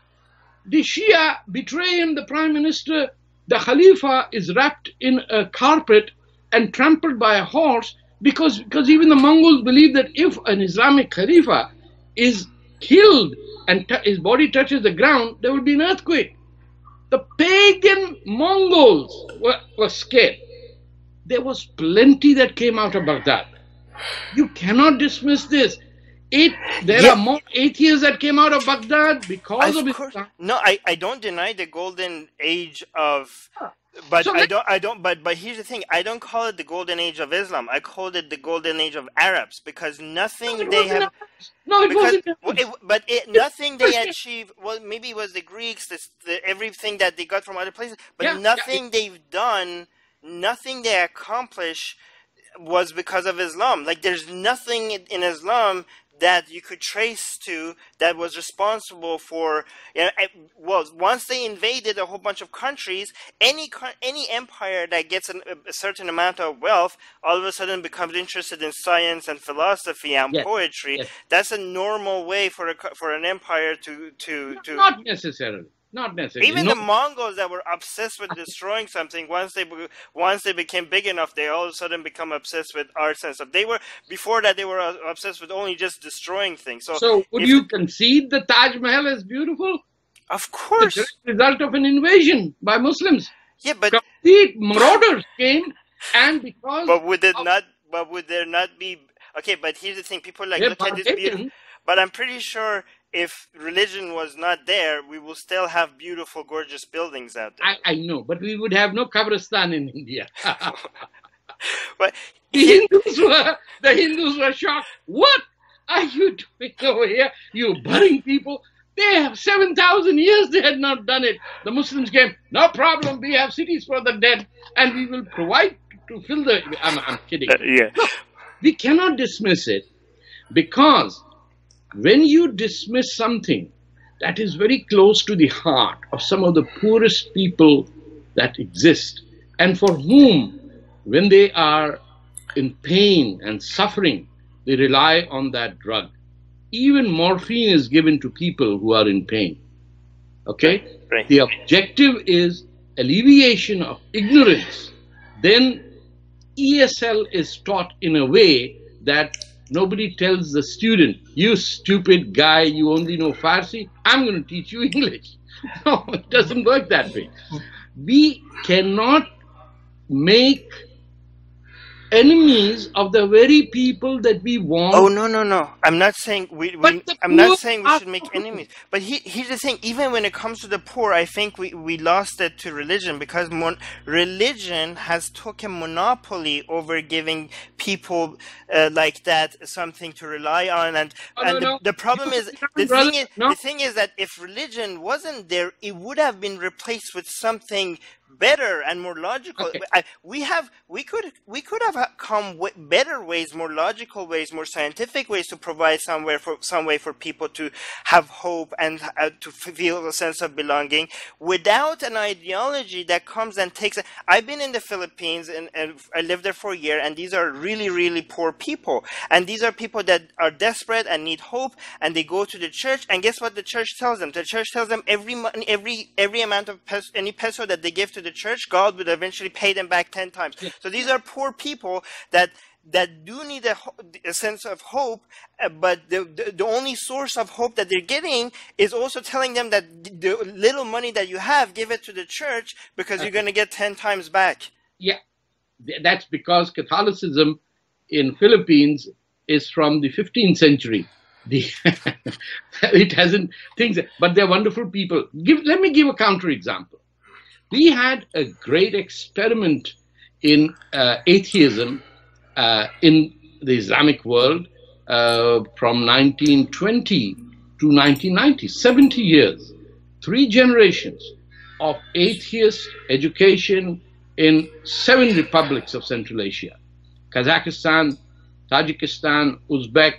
The Shia betray him, the prime minister. The Khalifa is wrapped in a carpet and trampled by a horse because even the Mongols believe that if an Islamic Khalifa is killed and his body touches the ground, there will be an earthquake. The pagan Mongols were scared. There was plenty that came out of Baghdad. You cannot dismiss this. There are more atheists that came out of Baghdad because of Islam. No, I don't deny the golden age of, but so But here's the thing: I don't call it the golden age of Islam. I called it the golden age of Arabs, because nothing they have. No, it wasn't. Nothing they achieved. Well, maybe it was the Greeks, everything that they got from other places, but nothing they've done, nothing they accomplished was because of Islam. Like, there's nothing in Islam that you could trace to that was responsible for, once they invaded a whole bunch of countries, any empire that gets a certain amount of wealth all of a sudden becomes interested in science and philosophy and poetry. Yes. That's a normal way for an empire to not necessarily. Not necessarily. Even the Mongols that were obsessed with destroying something, once they became big enough, they all of a sudden become obsessed with arts and stuff. Before that they were obsessed with only just destroying things. So would you concede the Taj Mahal is beautiful? Of course. It's the result of an invasion by Muslims. Yeah, but complete marauders came, and because. But would there not be? Okay, but here's the thing: people look at this beautiful. But I'm pretty sure if religion was not there, we will still have beautiful, gorgeous buildings out there. I know, but we would have no Kabristan in India. But the Hindus were shocked. What are you doing over here? You're burying people. They have 7,000 years they had not done it. The Muslims came, no problem, we have cities for the dead, and we will provide to fill the... I'm kidding. No, we cannot dismiss it, because when you dismiss something that is very close to the heart of some of the poorest people that exist, and for whom, when they are in pain and suffering, they rely on that drug. Even morphine is given to people who are in pain. Okay? Right. The objective is alleviation of ignorance. Then ESL is taught in a way that nobody tells the student, you stupid guy, you only know Farsi, I'm going to teach you English. No, it doesn't work that way. We cannot make enemies of the very people that we want. Oh, no. I'm not saying we should make enemies. But here's the thing. Even when it comes to the poor, I think we lost it to religion, because religion has took a monopoly over giving people like that something to rely on. The problem is, the thing is that if religion wasn't there, it would have been replaced with something better and more logical. Okay. We could have come with better ways, more logical ways, more scientific ways to provide some way for people to have hope and to feel a sense of belonging without an ideology that comes and takes. I've been in the Philippines and I lived there for a year, and these are really, really poor people, and these are people that are desperate and need hope, and they go to the church, and guess what the church tells them? The church tells them every money, every amount of any peso that they give to the church, God would eventually pay them back 10 times. So these are poor people that do need a sense of hope, but the only source of hope that they're getting is also telling them that the little money that you have, give it to the church because you're going to get 10 times back. Yeah, that's because Catholicism in Philippines is from the 15th century. It hasn't things, but they're wonderful people. Let me give a counter example. We had a great experiment in atheism in the Islamic world from 1920 to 1990, 70 years, 3 generations of atheist education in 7 republics of Central Asia: Kazakhstan, Tajikistan, Uzbek,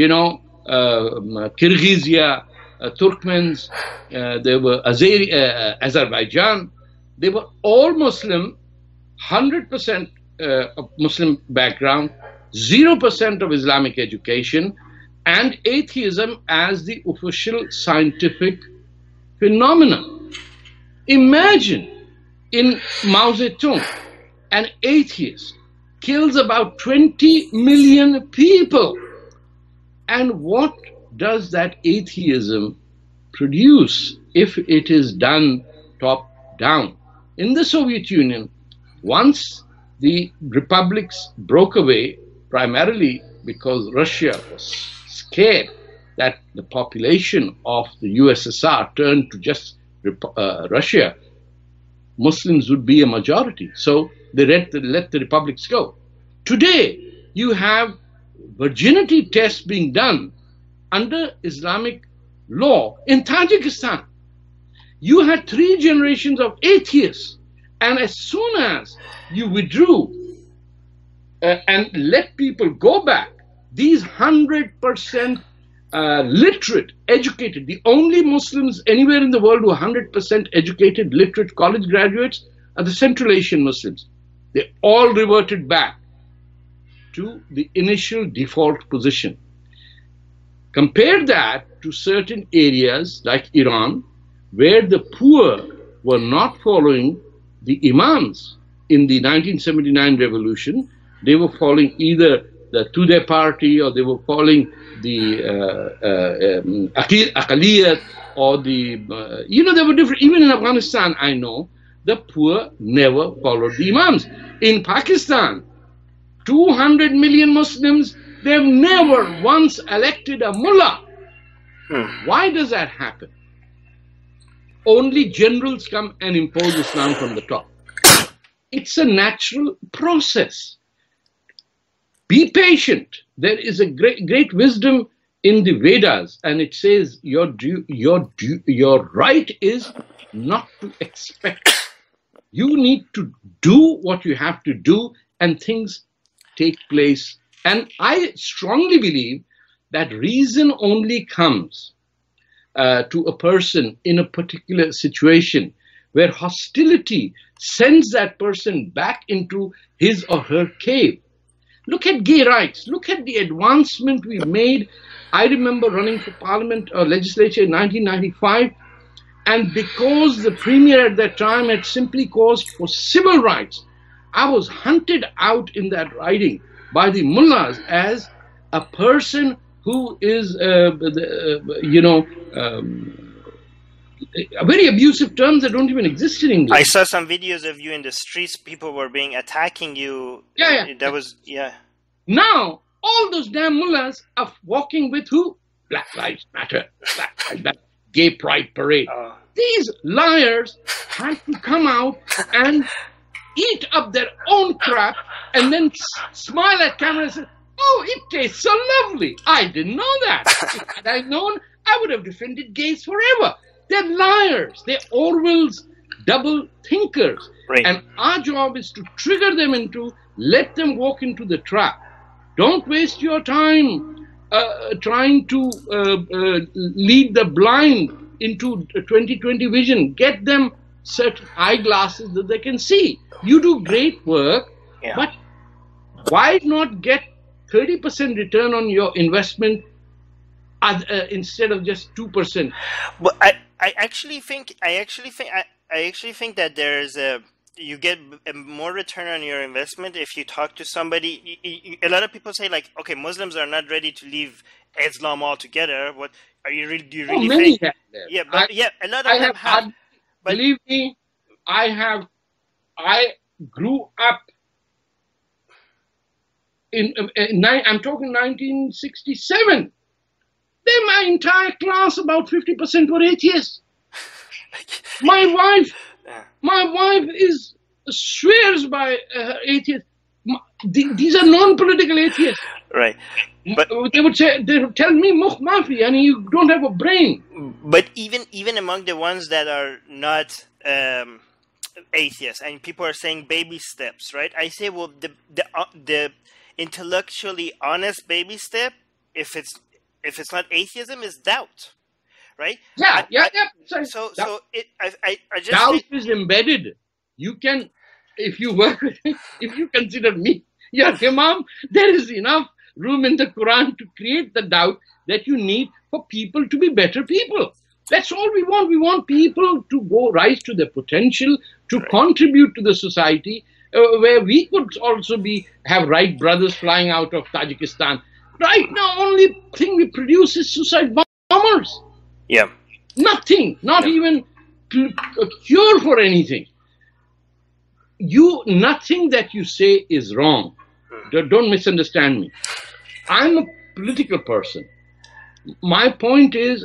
Kyrgyzia, Turkmens, there were Azerbaijan. They were all Muslim, 100% of Muslim background, 0% of Islamic education, and atheism as the official scientific phenomenon. Imagine in Mao Zedong, an atheist kills about 20 million people. And what does that atheism produce if it is done top down? In the Soviet Union, once the republics broke away, primarily because Russia was scared that the population of the USSR turned to just Russia, Muslims would be a majority. So they let the republics go. Today, you have virginity tests being done under Islamic law in Tajikistan. You had 3 generations of atheists, and as soon as you withdrew and let people go back, these 100% literate, educated, the only Muslims anywhere in the world who are 100% educated, literate college graduates are the Central Asian Muslims. They all reverted back to the initial default position. Compare that to certain areas like Iran, where the poor were not following the imams in the 1979 revolution. They were following either the Tudeh party, or they were following the Aqaliyat, or the, there were different, even in Afghanistan, I know, the poor never followed the imams. In Pakistan, 200 million Muslims, they've never once elected a mullah. Why does that happen? Only generals come and impose Islam from the top. It's a natural process. Be patient. There is a great wisdom in the Vedas, and it says your right is not to expect. You need to do what you have to do, and things take place. And I strongly believe that reason only comes to a person in a particular situation where hostility sends that person back into his or her cave. Look at gay rights. Look at the advancement we've made. I remember running for parliament or legislature in 1995, and because the premier at that time had simply called for civil rights, I was hunted out in that riding by the mullahs as a person who is, very abusive terms that don't even exist in English. I saw some videos of you in the streets. People were attacking you. Yeah. That was, yeah. Now, all those damn mullahs are walking with who? Black Lives Matter. Black Lives Matter. Gay Pride Parade. These liars had to come out and eat up their own crap and then smile at camera and say, "Oh, it tastes so lovely. I didn't know that. If I'd known, I would have defended gays forever." They're liars. They're Orwell's double thinkers. Right. And our job is to trigger them into, let them walk into the trap. Don't waste your time trying to lead the blind into 2020 vision. Get them certain eyeglasses that they can see. You do great work, but why not get 30% return on your investment instead of just 2%? But I actually think that there's you get more return on your investment if you talk to somebody. A lot of people say, like, okay, Muslims are not ready to leave Islam altogether. What are you really? Do you really many think? Have yeah, but a lot of them have. But believe me, I grew up I'm talking 1967. Then my entire class, about 50% were atheists. My wife swears by atheists. These are non-political atheists. Right. But they would tell me, "Mukh mafi," and you don't have a brain. But even among the ones that are not atheists, and people are saying baby steps, right? I say, well, the intellectually honest baby step, if it's not atheism, is doubt, right? Yeah. So I just doubt is embedded. You can, if you work with, if you consider me your imam, there is enough room in the Quran to create the doubt that you need for people to be better people. That's all we want. We want people to rise to their potential, to contribute to the society, where we could also have right brothers flying out of Tajikistan. Right now, only thing we produce is suicide bombers. Yeah. Nothing, not even a cure for anything. Nothing that you say is wrong. Don't misunderstand me. I'm a political person. My point is,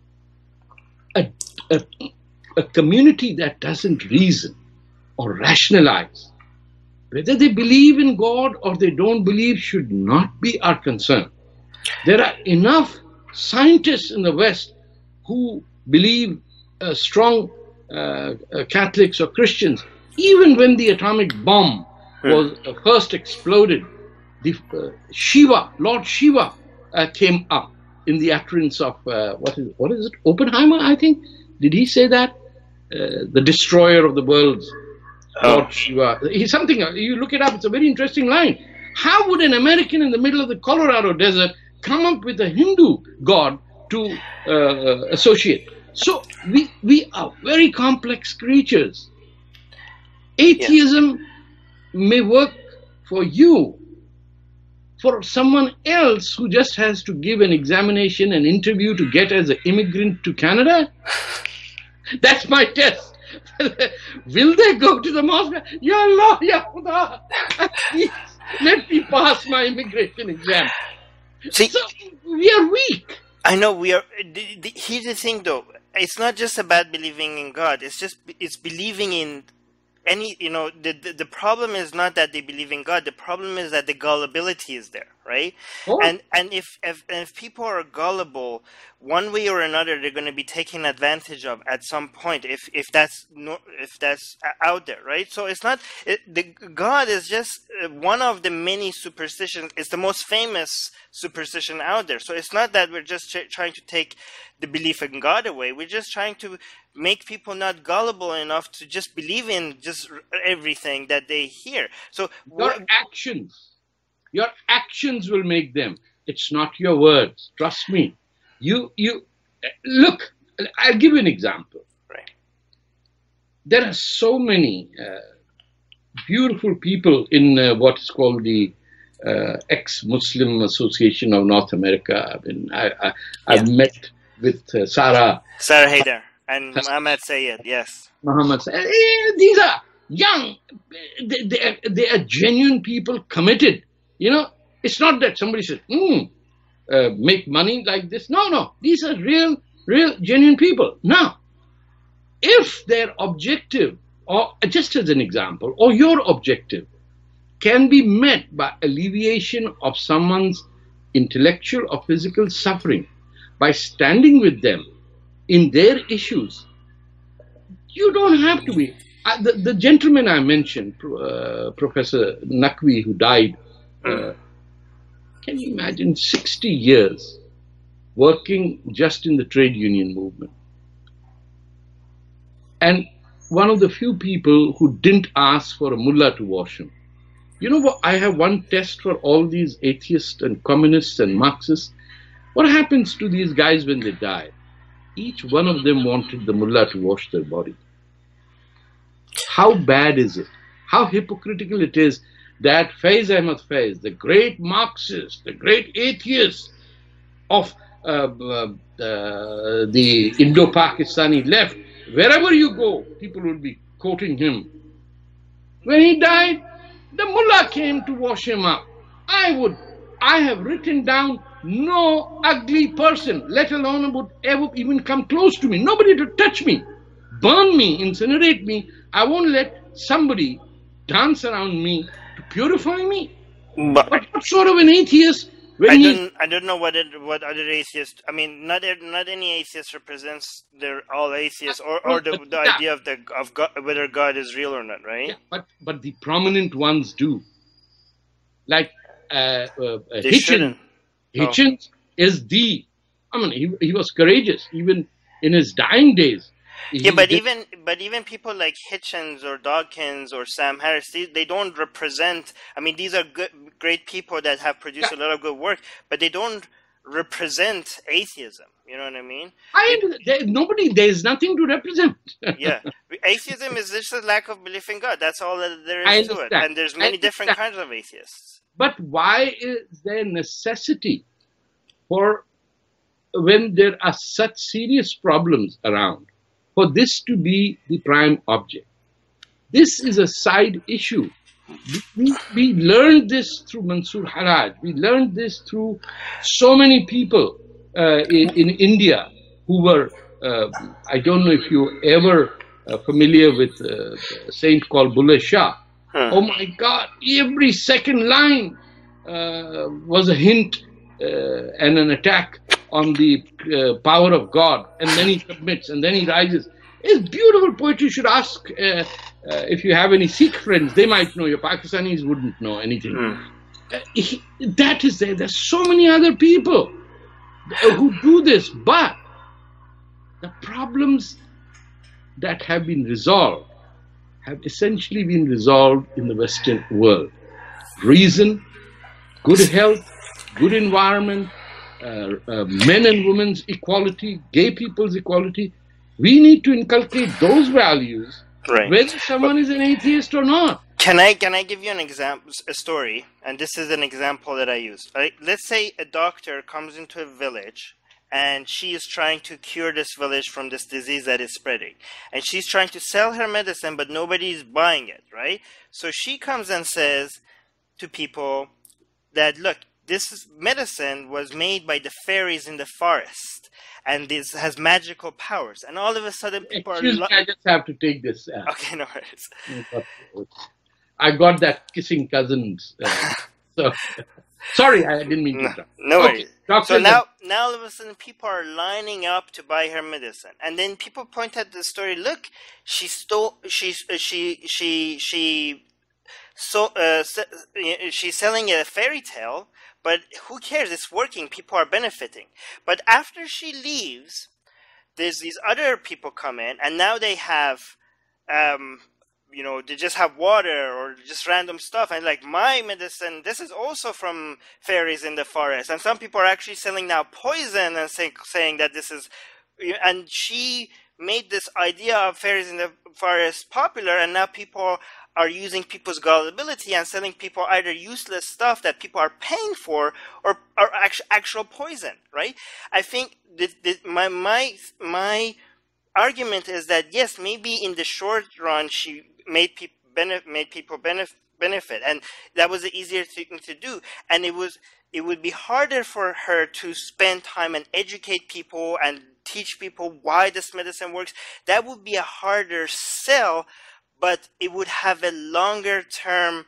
a community that doesn't reason or rationalize, whether they believe in God or they don't believe, should not be our concern. There are enough scientists in the West who believe strong Catholics or Christians. Even when the atomic bomb was first exploded, Lord Shiva came up in the utterance of, what is it, Oppenheimer, I think? Did he say that? The destroyer of the worlds. Lord Shiva. He's something, you look it up, it's a very interesting line. How would an American in the middle of the Colorado desert come up with a Hindu god to associate? So we are very complex creatures. Atheism may work for you. For someone else who just has to give an examination, an interview to get as an immigrant to Canada, that's my test. Will they go to the mosque? Ya Allah, Ya Khuda, please let me pass my immigration exam. See, so we are weak. I know we are. Here's the thing, though. It's not just about believing in God. It's believing in any. The problem is not that they believe in God. The problem is that the gullibility is there, right? Oh. And if people are gullible, one way or another, they're going to be taken advantage of at some point. If that's out there, right? So it's not. God is just one of the many superstitions. It's the most famous superstition out there. So it's not that we're just trying to take the belief in God away. We're just trying to make people not gullible enough to just believe in just everything that they hear. So your actions will make them. It's not your words. Trust me. You look. I'll give you an example. Right. There are so many beautiful people in what is called the Ex-Muslim Association of North America. I mean, I've met with Sarah Haider and Muhammad Sayed. Yes. Muhammad Sayed. These are young. They are genuine people, committed. It's not that somebody says, make money like this. No. These are real, genuine people. Now, if their objective, or just as an example, or your objective, can be met by alleviation of someone's intellectual or physical suffering by standing with them in their issues, You don't have to be. The gentleman I mentioned, Professor Naqvi, who died, can you imagine 60 years working just in the trade union movement? And one of the few people who didn't ask for a mullah to wash him. You know what? I have one test for all these atheists and communists and Marxists. What happens to these guys when they die? Each one of them wanted the mullah to wash their body. How bad is it? How hypocritical it is that Faiz Ahmad Faiz, the great Marxist, the great atheist of the Indo-Pakistani left, wherever you go, people will be quoting him. When he died, the mullah came to wash him up. I have written down no ugly person, let alone would ever even come close to me. Nobody to touch me, burn me, incinerate me. I won't let somebody dance around me to purify me. But what sort of an atheist? I don't know what other atheists. I mean, not any atheist represents all atheists or the idea of God, whether God is real or not, right? Yeah, but the prominent ones do. Like Hitchens. Hitchens is the. I mean, he was courageous even in his dying days. But even people like Hitchens or Dawkins or Sam Harris, they don't represent. I mean, these are great people that have produced a lot of good work, but they don't represent atheism. You know what I mean? There's nothing to represent. Yeah, atheism is just a lack of belief in God. That's all that there is to it. And there's many different kinds of atheists. But why is there necessity for, when there are such serious problems around, for this to be the prime object? This is a side issue. We learned this through Mansoor Haraj. We learned this through so many people in India who were, I don't know if you're ever familiar with a saint called Bulleh Shah. Oh my God, every second line was a hint and an attack on the power of God, and then he submits, and then he rises. It's beautiful poetry. You should ask if you have any Sikh friends. They might know. Your Pakistanis wouldn't know anything. That is there. There's so many other people who do this, but the problems that have been resolved have essentially been resolved in the Western world. Reason, good health, good environment, men and women's equality, gay people's equality. We need to inculcate those values, right, whether someone is an atheist or not. Can I give you an example, a story? And this is an example that I use. Right? Let's say a doctor comes into a village and she is trying to cure this village from this disease that is spreading. And she's trying to sell her medicine, but nobody is buying it, right? So she comes and says to people that, look, this medicine was made by the fairies in the forest, and this has magical powers. And all of a sudden, people I just have to take this. Okay, no worries. I got that kissing cousins. So sorry, I didn't mean to. No worries. So now all of a sudden, people are lining up to buy her medicine, and then people point at the story. Look, she's selling a fairy tale. But who cares? It's working. People are benefiting. But after she leaves, there's these other people come in, and now they have, they just have water or just random stuff. And like, my medicine, this is also from fairies in the forest. And some people are actually selling now poison and saying that this is, and she made this idea of fairies in the forest popular, and now people are using people's gullibility and selling people either useless stuff that people are paying for or actual poison, right? I think my argument is that, yes, maybe in the short run she made people benefit, and that was the easier thing to do, and it would be harder for her to spend time and educate people and teach people why this medicine works. That would be a harder sell, but it would have a longer term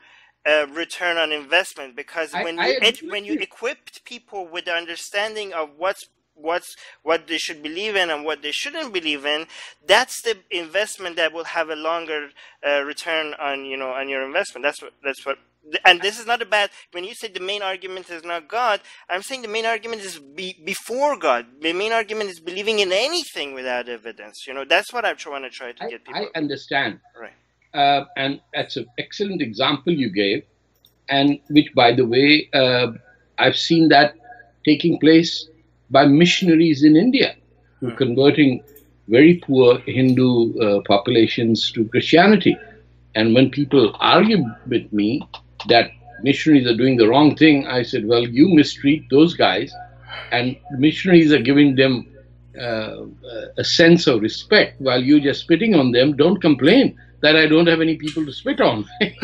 return on investment, because when you equipped people with the understanding of what's what they should believe in and what they shouldn't believe in, that's the investment that will have a longer return on your investment. That's what. And this is not a bad. When you say the main argument is not God, I'm saying the main argument is before God. The main argument is believing in anything without evidence. That's what I'm trying to get people. I understand. Right. And that's an excellent example you gave, and which, by the way, I've seen that taking place by missionaries in India who are converting very poor Hindu populations to Christianity. And when people argue with me that missionaries are doing the wrong thing, I said, well, you mistreat those guys, and missionaries are giving them a sense of respect while you're just spitting on them. Don't complain that I don't have any people to spit on.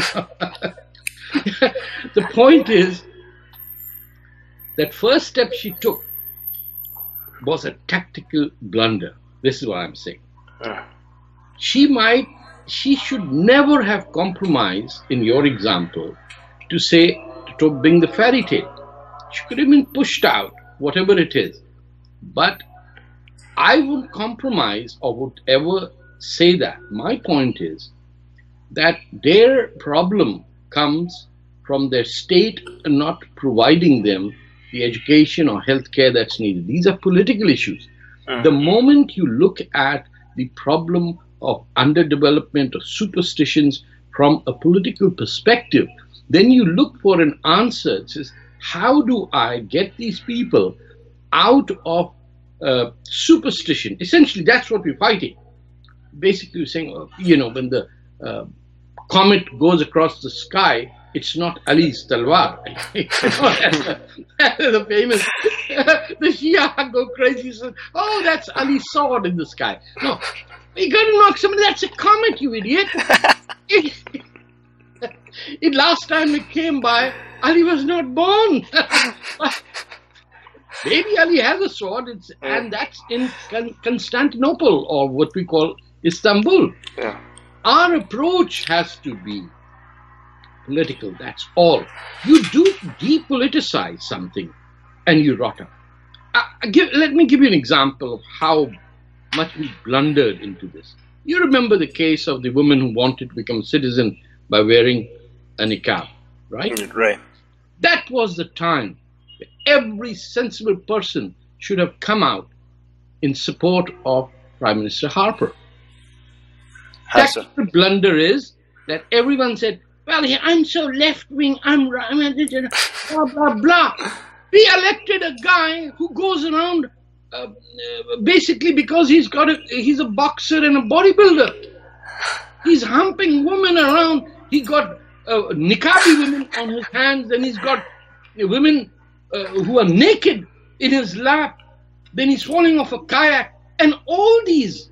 The point is, that first step she took was a tactical blunder. This is what I'm saying. She should never have compromised, in your example, to bring the fairy tale. She could have been pushed out, whatever it is. But I wouldn't compromise or would ever say that. My point is that their problem comes from their state not providing them the education or healthcare that's needed. These are political issues. The moment you look at the problem of underdevelopment or superstitions from a political perspective, then you look for an answer. It says, how do I get these people out of superstition? Essentially, that's what we're fighting. Basically, we're saying, when the comet goes across the sky, it's not Ali's talwar. That's the famous, the Shia go crazy, says, oh, that's Ali's sword in the sky. No, you got to knock somebody, that's a comet, you idiot. Last time it came by, Ali was not born. Maybe Ali has a sword, and that's in Constantinople, or what we call Istanbul. Yeah. Our approach has to be political, that's all. You do depoliticize something and you rot up. Let me give you an example of how much we blundered into this. You remember the case of the woman who wanted to become a citizen by wearing a niqab, right? Right. That was the time every sensible person should have come out in support of Prime Minister Harper. That's what the blunder is, that everyone said, well, I'm so left-wing, I'm blah, blah, blah. We elected a guy who goes around basically because he's a boxer and a bodybuilder. He's humping women around. He got niqabi women on his hands, and he's got women who are naked in his lap. Then he's falling off a kayak. And all these,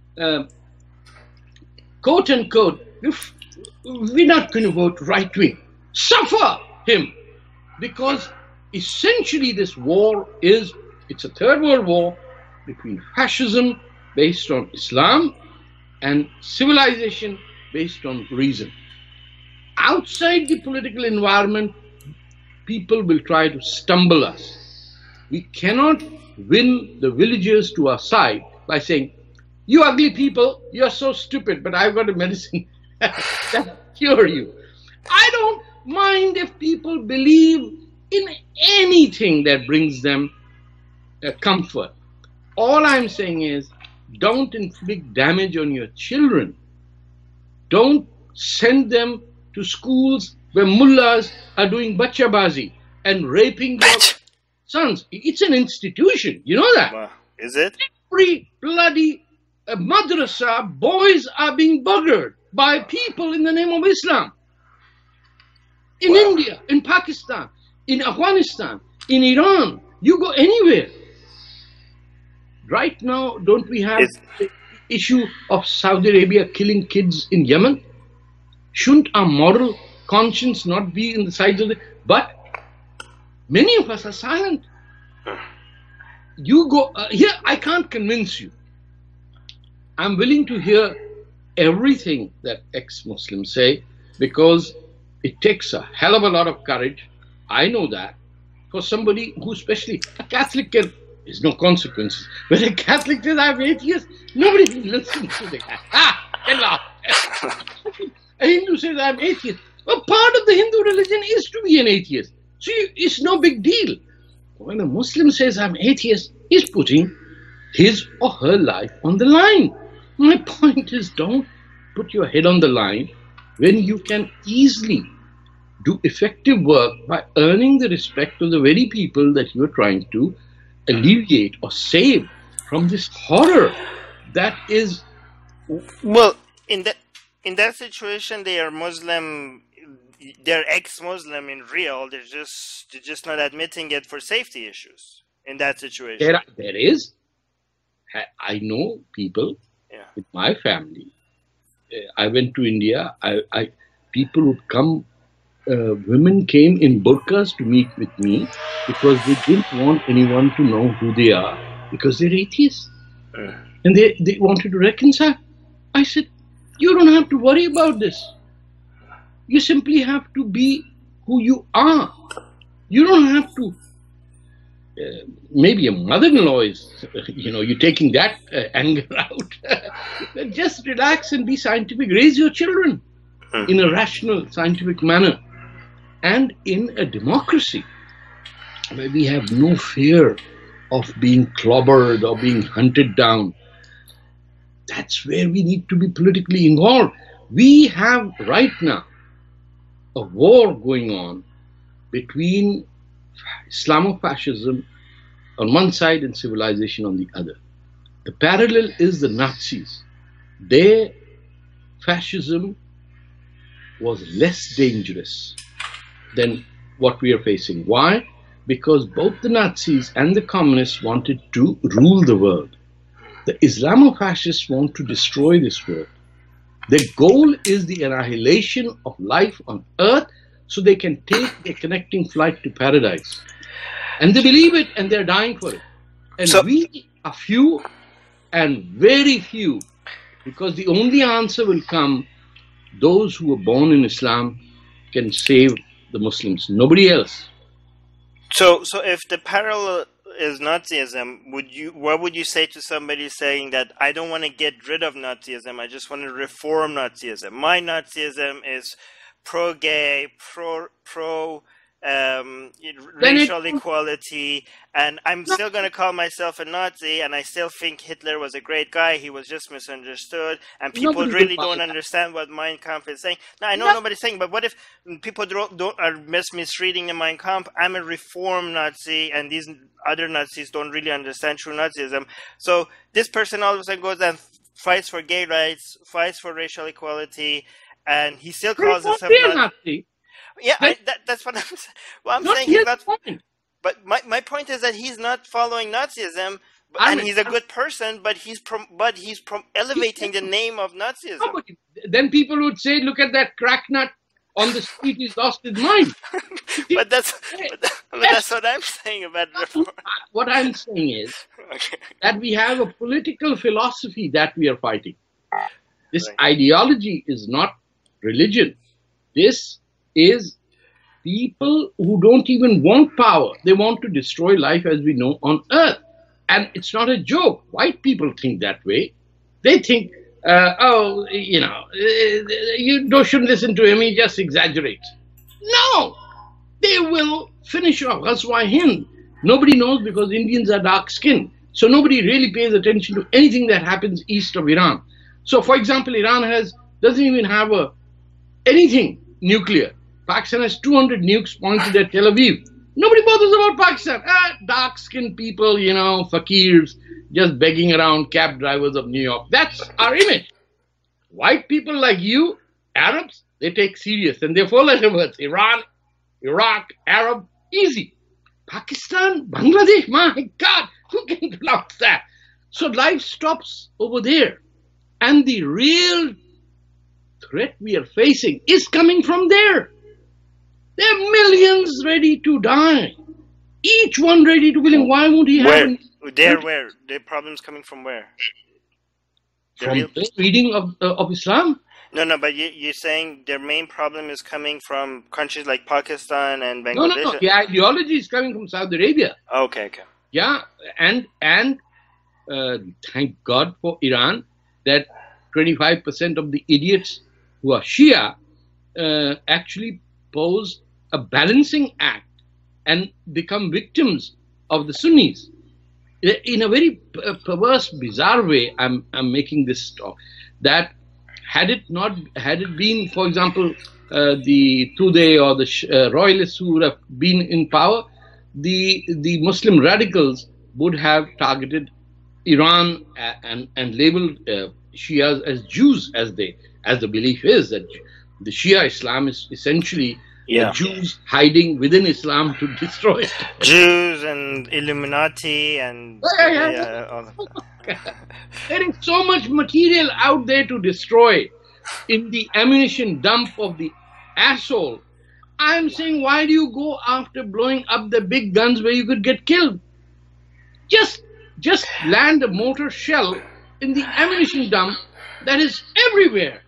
quote unquote, we're not going to vote right wing. Suffer him. Because essentially this war it's a third world war between fascism based on Islam and civilization based on reason. Outside the political environment, people will try to stumble us. We cannot win the villagers to our side by saying, you ugly people, you're so stupid, but I've got a medicine that cure you. I don't mind if people believe in anything that brings them comfort. All I'm saying is, don't inflict damage on your children. Don't send them to schools where mullahs are doing bachabazi and raping their sons. It's an institution, you know that? Wow. Is it? Every bloody madrasa, boys are being buggered by people in the name of Islam. In India, in Pakistan, in Afghanistan, in Iran, you go anywhere. Right now, don't we have the issue of Saudi Arabia killing kids in Yemen? Shouldn't our moral conscience not be in the sides of the... But many of us are silent. You go... here, I can't convince you. I'm willing to hear everything that ex-Muslims say, because it takes a hell of a lot of courage. I know that. For somebody who, especially a Catholic, can There's no consequences. When a Catholic says I'm atheist, nobody listens to the Catholic. Get lost. A Hindu says I'm atheist. Well, part of the Hindu religion is to be an atheist. So it's no big deal. When a Muslim says I'm atheist, he's putting his or her life on the line. My point is, don't put your head on the line when you can easily do effective work by earning the respect of the very people that you are trying to alleviate or save from this horror that is. Well, in that situation, they are Muslim. They're ex-Muslim in real. They're just not admitting it for safety issues. In that situation, there is. I know people in my family. I went to India. People would come. Women came in burqas to meet with me because they didn't want anyone to know who they are because they're atheists. And they wanted to reconcile. I said, you don't have to worry about this. You simply have to be who you are. You don't have to. Maybe a mother-in-law is, you're taking that anger out. Just relax and be scientific. Raise your children in a rational, scientific manner. And in a democracy where we have no fear of being clobbered or being hunted down, that's where we need to be politically involved. We have right now a war going on between Islamofascism on one side and civilization on the other. The parallel is the Nazis. Their fascism was less dangerous than what we are facing. Why? Because both the Nazis and the communists wanted to rule the world. The Islamofascists want to destroy this world. Their goal is the annihilation of life on earth so they can take a connecting flight to paradise. And they believe it and they're dying for it. And we are few and very few, because the only answer will come, those who were born in Islam can save the Muslims, nobody else. So if the parallel is Nazism, what would you say to somebody saying that I don't want to get rid of Nazism, I just want to reform Nazism? My Nazism is pro-gay, pro racial equality, and I'm still going to call myself a Nazi, and I still think Hitler was a great guy. He was just misunderstood, and people really don't understand what Mein Kampf is saying. Now, I know nobody's saying, but what if people are misreading the Mein Kampf? I'm a reform Nazi, and these other Nazis don't really understand true Nazism. So this person all of a sudden goes and fights for gay rights, fights for racial equality, and he still calls himself a Nazi. Yeah, that's what I'm saying. Well, I'm saying he's not. But my point is that he's not following Nazism, and he's a good person. But he's elevating the name of Nazism. Then people would say, "Look at that cracknut on the street; he's lost his mind." but that's what I'm saying about reform. What I'm saying is that we have a political philosophy that we are fighting. This ideology is not religion. This is people who don't even want power. They want to destroy life as we know on earth. And it's not a joke. White people think that way. They think, you shouldn't listen to him, he just exaggerates. No! They will finish off Ghazwa Hind. Nobody knows because Indians are dark-skinned. So nobody really pays attention to anything that happens east of Iran. So, for example, Iran doesn't even have anything nuclear. Pakistan has 200 nukes pointed at Tel Aviv. Nobody bothers about Pakistan. Dark-skinned people, fakirs, just begging around cab drivers of New York. That's our image. White people like you, Arabs, they take serious. And they're 4-letter words. Iran, Iraq, Arab, easy. Pakistan, Bangladesh, my God, who can pronounce that? So life stops over there. And the real threat we are facing is coming from there. There are millions ready to die. Each one ready to kill. Why won't he have... Where? The problem's coming from where? From the reading of Islam? No, but you're saying their main problem is coming from countries like Pakistan and Bangladesh? No. The ideology is coming from Saudi Arabia. Okay. Yeah, and thank God for Iran that 25% of the idiots who are Shia actually pose a balancing act and become victims of the Sunnis. In a very perverse, bizarre way, I'm making this talk. That had it been, for example, the Tudeh or the royalists who would have been in power, the Muslim radicals would have targeted Iran and labeled Shias as Jews, as the belief is that the Shia Islam is essentially Jews hiding within Islam to destroy it. Jews and Illuminati and all of that. There is so much material out there to destroy in the ammunition dump of the asshole. I'm saying, why do you go after blowing up the big guns where you could get killed? Just land a mortar shell in the ammunition dump that is everywhere.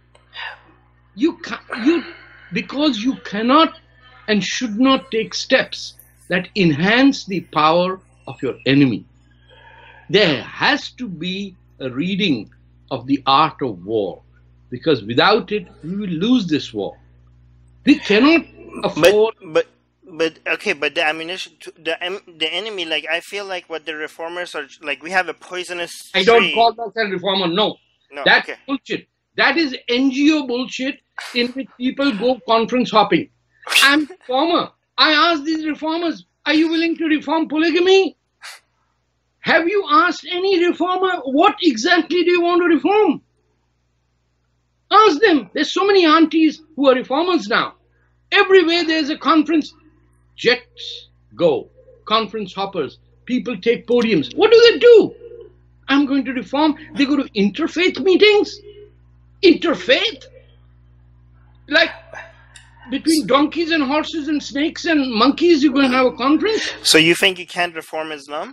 Because you cannot and should not take steps that enhance the power of your enemy. There has to be a reading of the art of war, because without it, we will lose this war. We cannot afford. But the ammunition, the enemy. Like, I feel like what the reformers are like. We have a poisonous tree. I don't call myself reformer. No, that's bullshit. That is NGO bullshit in which people go conference hopping. I'm a reformer. I ask these reformers, are you willing to reform polygamy? Have you asked any reformer, what exactly do you want to reform? Ask them. There's so many aunties who are reformers now. Everywhere there's a conference, jets go, conference hoppers, people take podiums. What do? I'm going to reform. They go to interfaith meetings. Interfaith? Like, between donkeys and horses and snakes and monkeys, you're going to have a conference? So you think you can't reform Islam?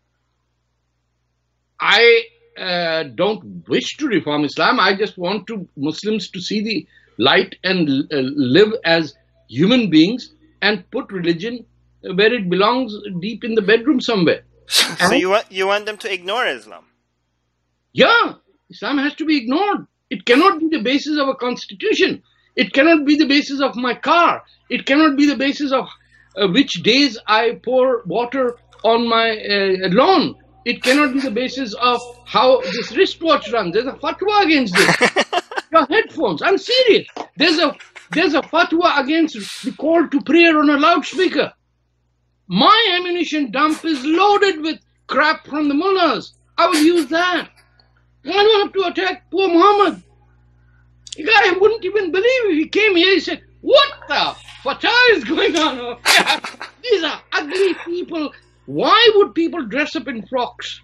I don't wish to reform Islam. I just want Muslims to see the light and live as human beings and put religion where it belongs, deep in the bedroom somewhere. So you want them to ignore Islam? Yeah, Islam has to be ignored. It cannot be the basis of a constitution. It cannot be the basis of my car. It cannot be the basis of which days I pour water on my lawn. It cannot be the basis of how this wristwatch runs. There's a fatwa against this. Your headphones. I'm serious. There's a fatwa against the call to prayer on a loudspeaker. My ammunition dump is loaded with crap from the mullahs. I will use that. Why do I have to attack poor Muhammad? The guy wouldn't even believe if he came here. He said, what the fatah is going on over here? These are ugly people. Why would people dress up in frocks?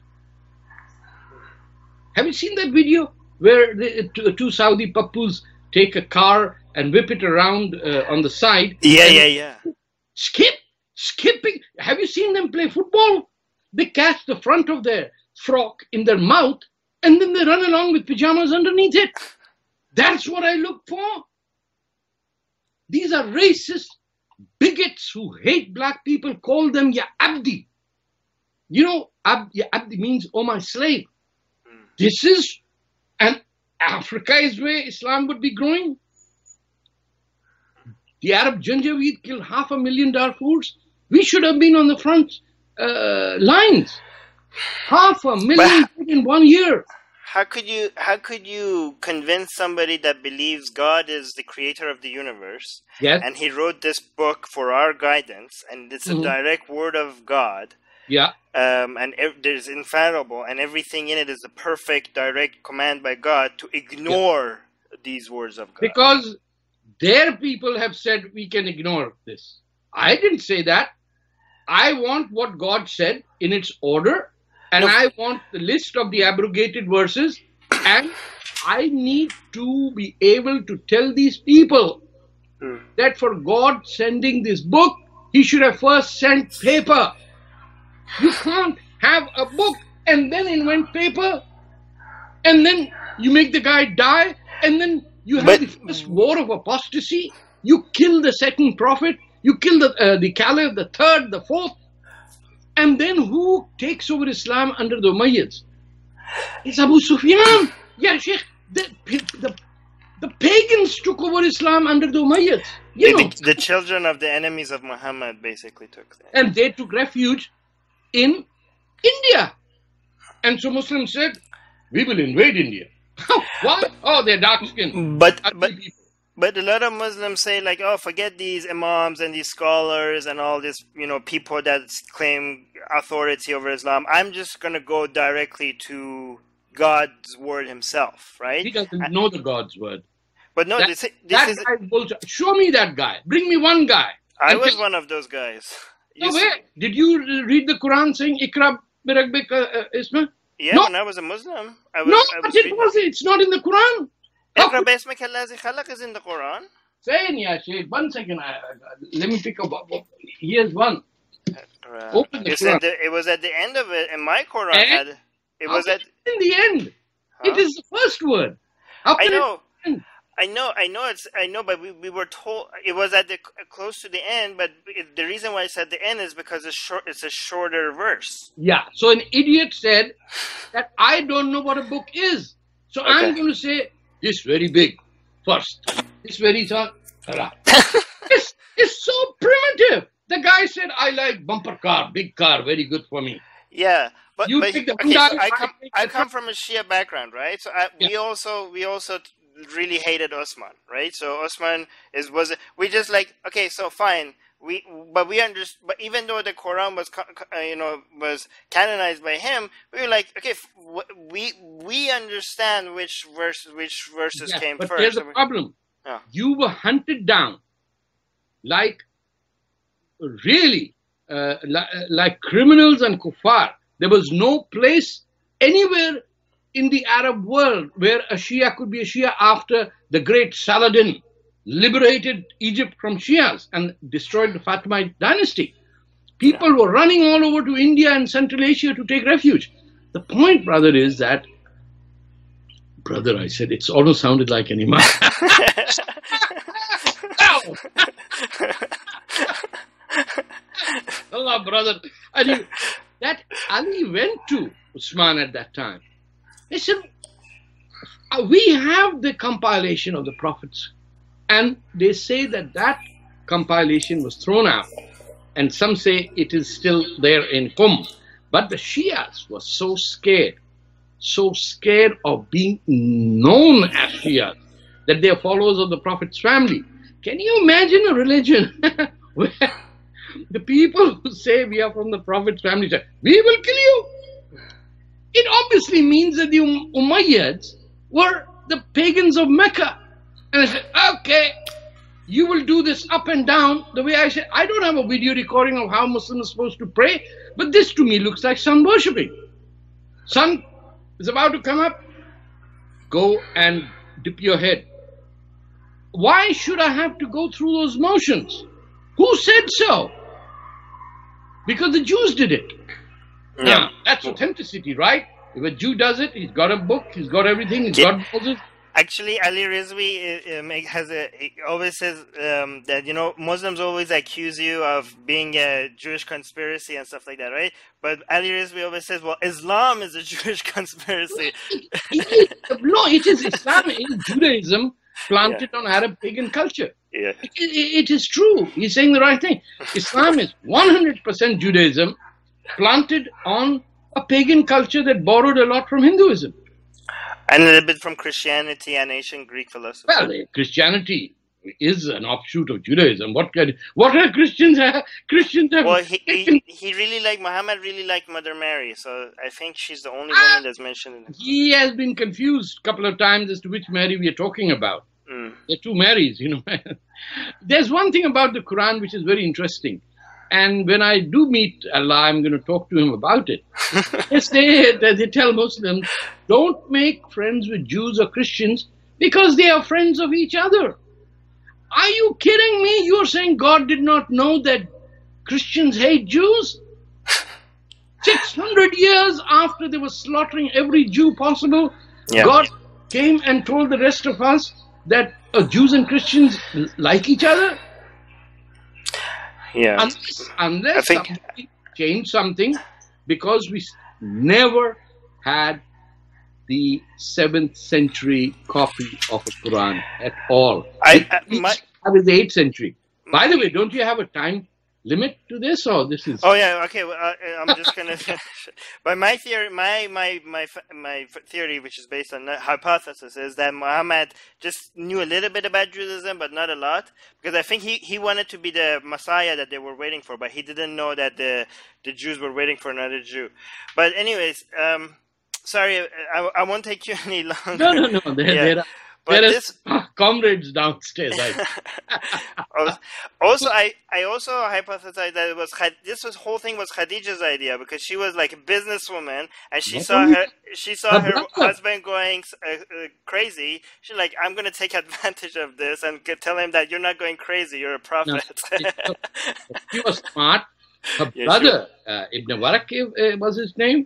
Have you seen that video where the two Saudi pappus take a car and whip it around on the side? Yeah. Skipping. Have you seen them play football? They catch the front of their frock in their mouth and then they run along with pajamas underneath it. That's what I look for. These are racist bigots who hate black people. Call them Ya Abdi. You know, Ya Abdi means, oh my slave. This is, and Africa is where Islam would be growing. The Arab Janjaweed killed 500,000 Darfurs. We should have been on the front lines. 500,000 in 1 year. How could you convince somebody that believes God is the creator of the universe, yes, and he wrote this book for our guidance, and it's a direct word of God, yeah, and there's infallible, and everything in it is a perfect direct command by God, to ignore these words of God? Because their people have said we can ignore this. I didn't say that. I want what God said in its order. And I want the list of the abrogated verses, and I need to be able to tell these people that for God sending this book, he should have first sent paper. You can't have a book and then invent paper, and then you make the guy die, and then you have the first war of apostasy. You kill the second prophet, you kill the caliph, the third, the fourth. And then who takes over Islam under the Umayyads? It's Abu Sufyan. Yeah, Sheikh, the pagans took over Islam under the Umayyads. The children of the enemies of Muhammad basically took that. And they took refuge in India. And so Muslims said, we will invade India. Why? Oh, they're dark skinned. But a lot of Muslims say, like, oh, forget these imams and these scholars and all this, people that claim authority over Islam. I'm just going to go directly to God's word himself, right? He doesn't know the God's word. But no, this is bullshit. Show me that guy. Bring me one guy. I was one of those guys. No way. Did you read the Quran saying Iqra birabbika isma? Yeah, no. When I was a Muslim. It's not in the Quran. Iqra bismika allazi khalaq is in the Quran. Saying, yeah, Sheikh. 1 second. Let me pick up. Here's one. Open the Quran. It was at the end of it, and my Quran in the end. Huh? It is the first word. I know, but we were told it was at the close to the end. But the reason why I said the end is because it's a shorter verse. Yeah. So an idiot said that I don't know what a book is. So okay. I'm going to say this very big first. This very small. It's so primitive. The guy said I like bumper car, big car, very good for me. Yeah. But I come from a Shia background, right? So we also really hated Osman, right? So Osman we just like, okay, so fine, but even though the Quran was canonized by him, we were like, okay, we understand which verses came but first. But here's the problem: you were hunted down like really like criminals and kuffar. There was no place anywhere in the Arab world where a Shia could be a Shia after the great Saladin liberated Egypt from Shias and destroyed the Fatimid dynasty. People were running all over to India and Central Asia to take refuge. The point, brother, is that, I said, it's almost sounded like an imam. Allah, brother. That Ali went to Usman at that time. They said, we have the compilation of the prophets. And they say that compilation was thrown out. And some say it is still there in Qum. But the Shias were so scared of being known as Shias, that they are followers of the Prophet's family. Can you imagine a religion where the people who say we are from the Prophet's family say, we will kill you? It obviously means that the Umayyads were the pagans of Mecca. And I said, okay, you will do this up and down. The way I said, I don't have a video recording of how Muslims are supposed to pray, but this to me looks like sun worshipping. Sun is about to come up. Go and dip your head. Why should I have to go through those motions? Who said so? Because the Jews did it. Yeah. Now, that's authenticity, right? If a Jew does it, he's got a book, he's got everything, he's got Moses. Actually, Ali Rizvi always says that, Muslims always accuse you of being a Jewish conspiracy and stuff like that, right? But Ali Rizvi always says, well, Islam is a Jewish conspiracy. No, it is Islam in Judaism planted on Arab pagan culture. Yeah. It is true. He's saying the right thing. Islam is 100% Judaism planted on a pagan culture that borrowed a lot from Hinduism. And a little bit from Christianity and ancient Greek philosophy. Well, Christianity is an offshoot of Judaism. What are Christians have? Well, he really liked, Muhammad really liked Mother Mary, so I think she's the only woman that's mentioned in it. He has been confused a couple of times as to which Mary we are talking about. There are two Marys, There's one thing about the Quran which is very interesting. And when I do meet Allah, I'm going to talk to him about it. They tell Muslims, don't make friends with Jews or Christians because they are friends of each other. Are you kidding me? You're saying God did not know that Christians hate Jews? 600 years after they were slaughtering every Jew possible, God came and told the rest of us that Jews and Christians like each other? Yeah. Unless somebody changed something because we never had the 7th century copy of a Quran at all. Each have is the 8th century. By the way, don't you have a time limit to this, or this is? Oh yeah, okay. Well, I'm just gonna finish. But my theory, my theory, which is based on hypothesis, is that Muhammad just knew a little bit about Judaism, but not a lot, because I think he wanted to be the Messiah that they were waiting for, but he didn't know that the Jews were waiting for another Jew. But anyways, sorry, I won't take you any longer. No. There are comrades downstairs. Also, I also hypothesized that this whole thing was Khadija's idea, because she was like a businesswoman and she saw her husband going crazy. She's like, I'm going to take advantage of this and tell him that you're not going crazy. You're a prophet. No, she was smart. Her brother, Ibn Waraq was his name.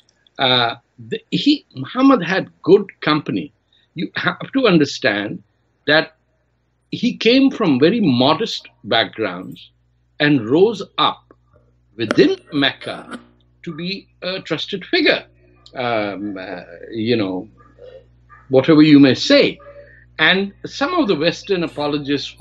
Muhammad had good company. You have to understand that he came from very modest backgrounds and rose up within Mecca to be a trusted figure, whatever you may say. And some of the Western apologists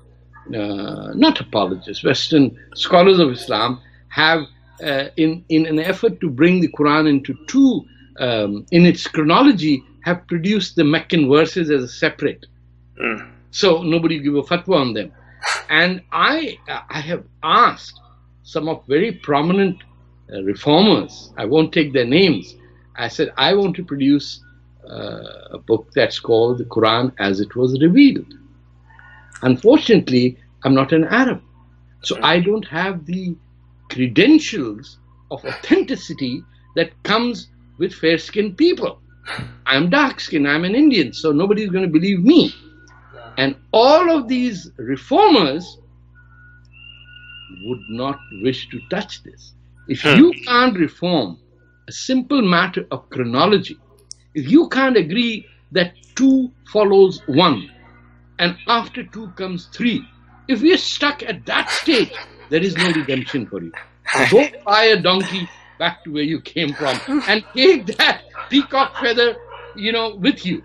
Western scholars of Islam have, in an effort to bring the Quran into in its chronology, have produced the Meccan verses as a separate. So nobody give a fatwa on them. And I have asked some of very prominent reformers, I won't take their names, I said, I want to produce a book that's called the Quran as it was revealed. Unfortunately, I'm not an Arab, so I don't have the credentials of authenticity that comes with fair-skinned people. I'm dark-skinned, I'm an Indian, so nobody's going to believe me. And all of these reformers would not wish to touch this. If you can't reform a simple matter of chronology, if you can't agree that 2 follows 1, and after 2 comes 3, if we're stuck at that stage, there is no redemption for you. Go buy a donkey back to where you came from and take that peacock feather, with you.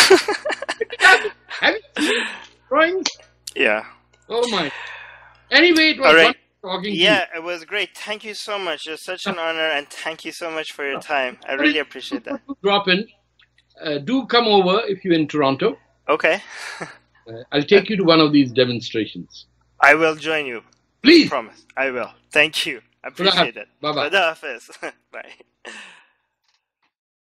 Have you seen drawings? Yeah. Oh my. Anyway, it was wonderful talking to you. Yeah, it was great. Thank you so much. It's such an honor, and thank you so much for your time. I really appreciate that. Drop in. Do come over if you're in Toronto. Okay. I'll take you to one of these demonstrations. I will join you. Please. I promise. I will. Thank you. I appreciate it. Bye-bye. Bye.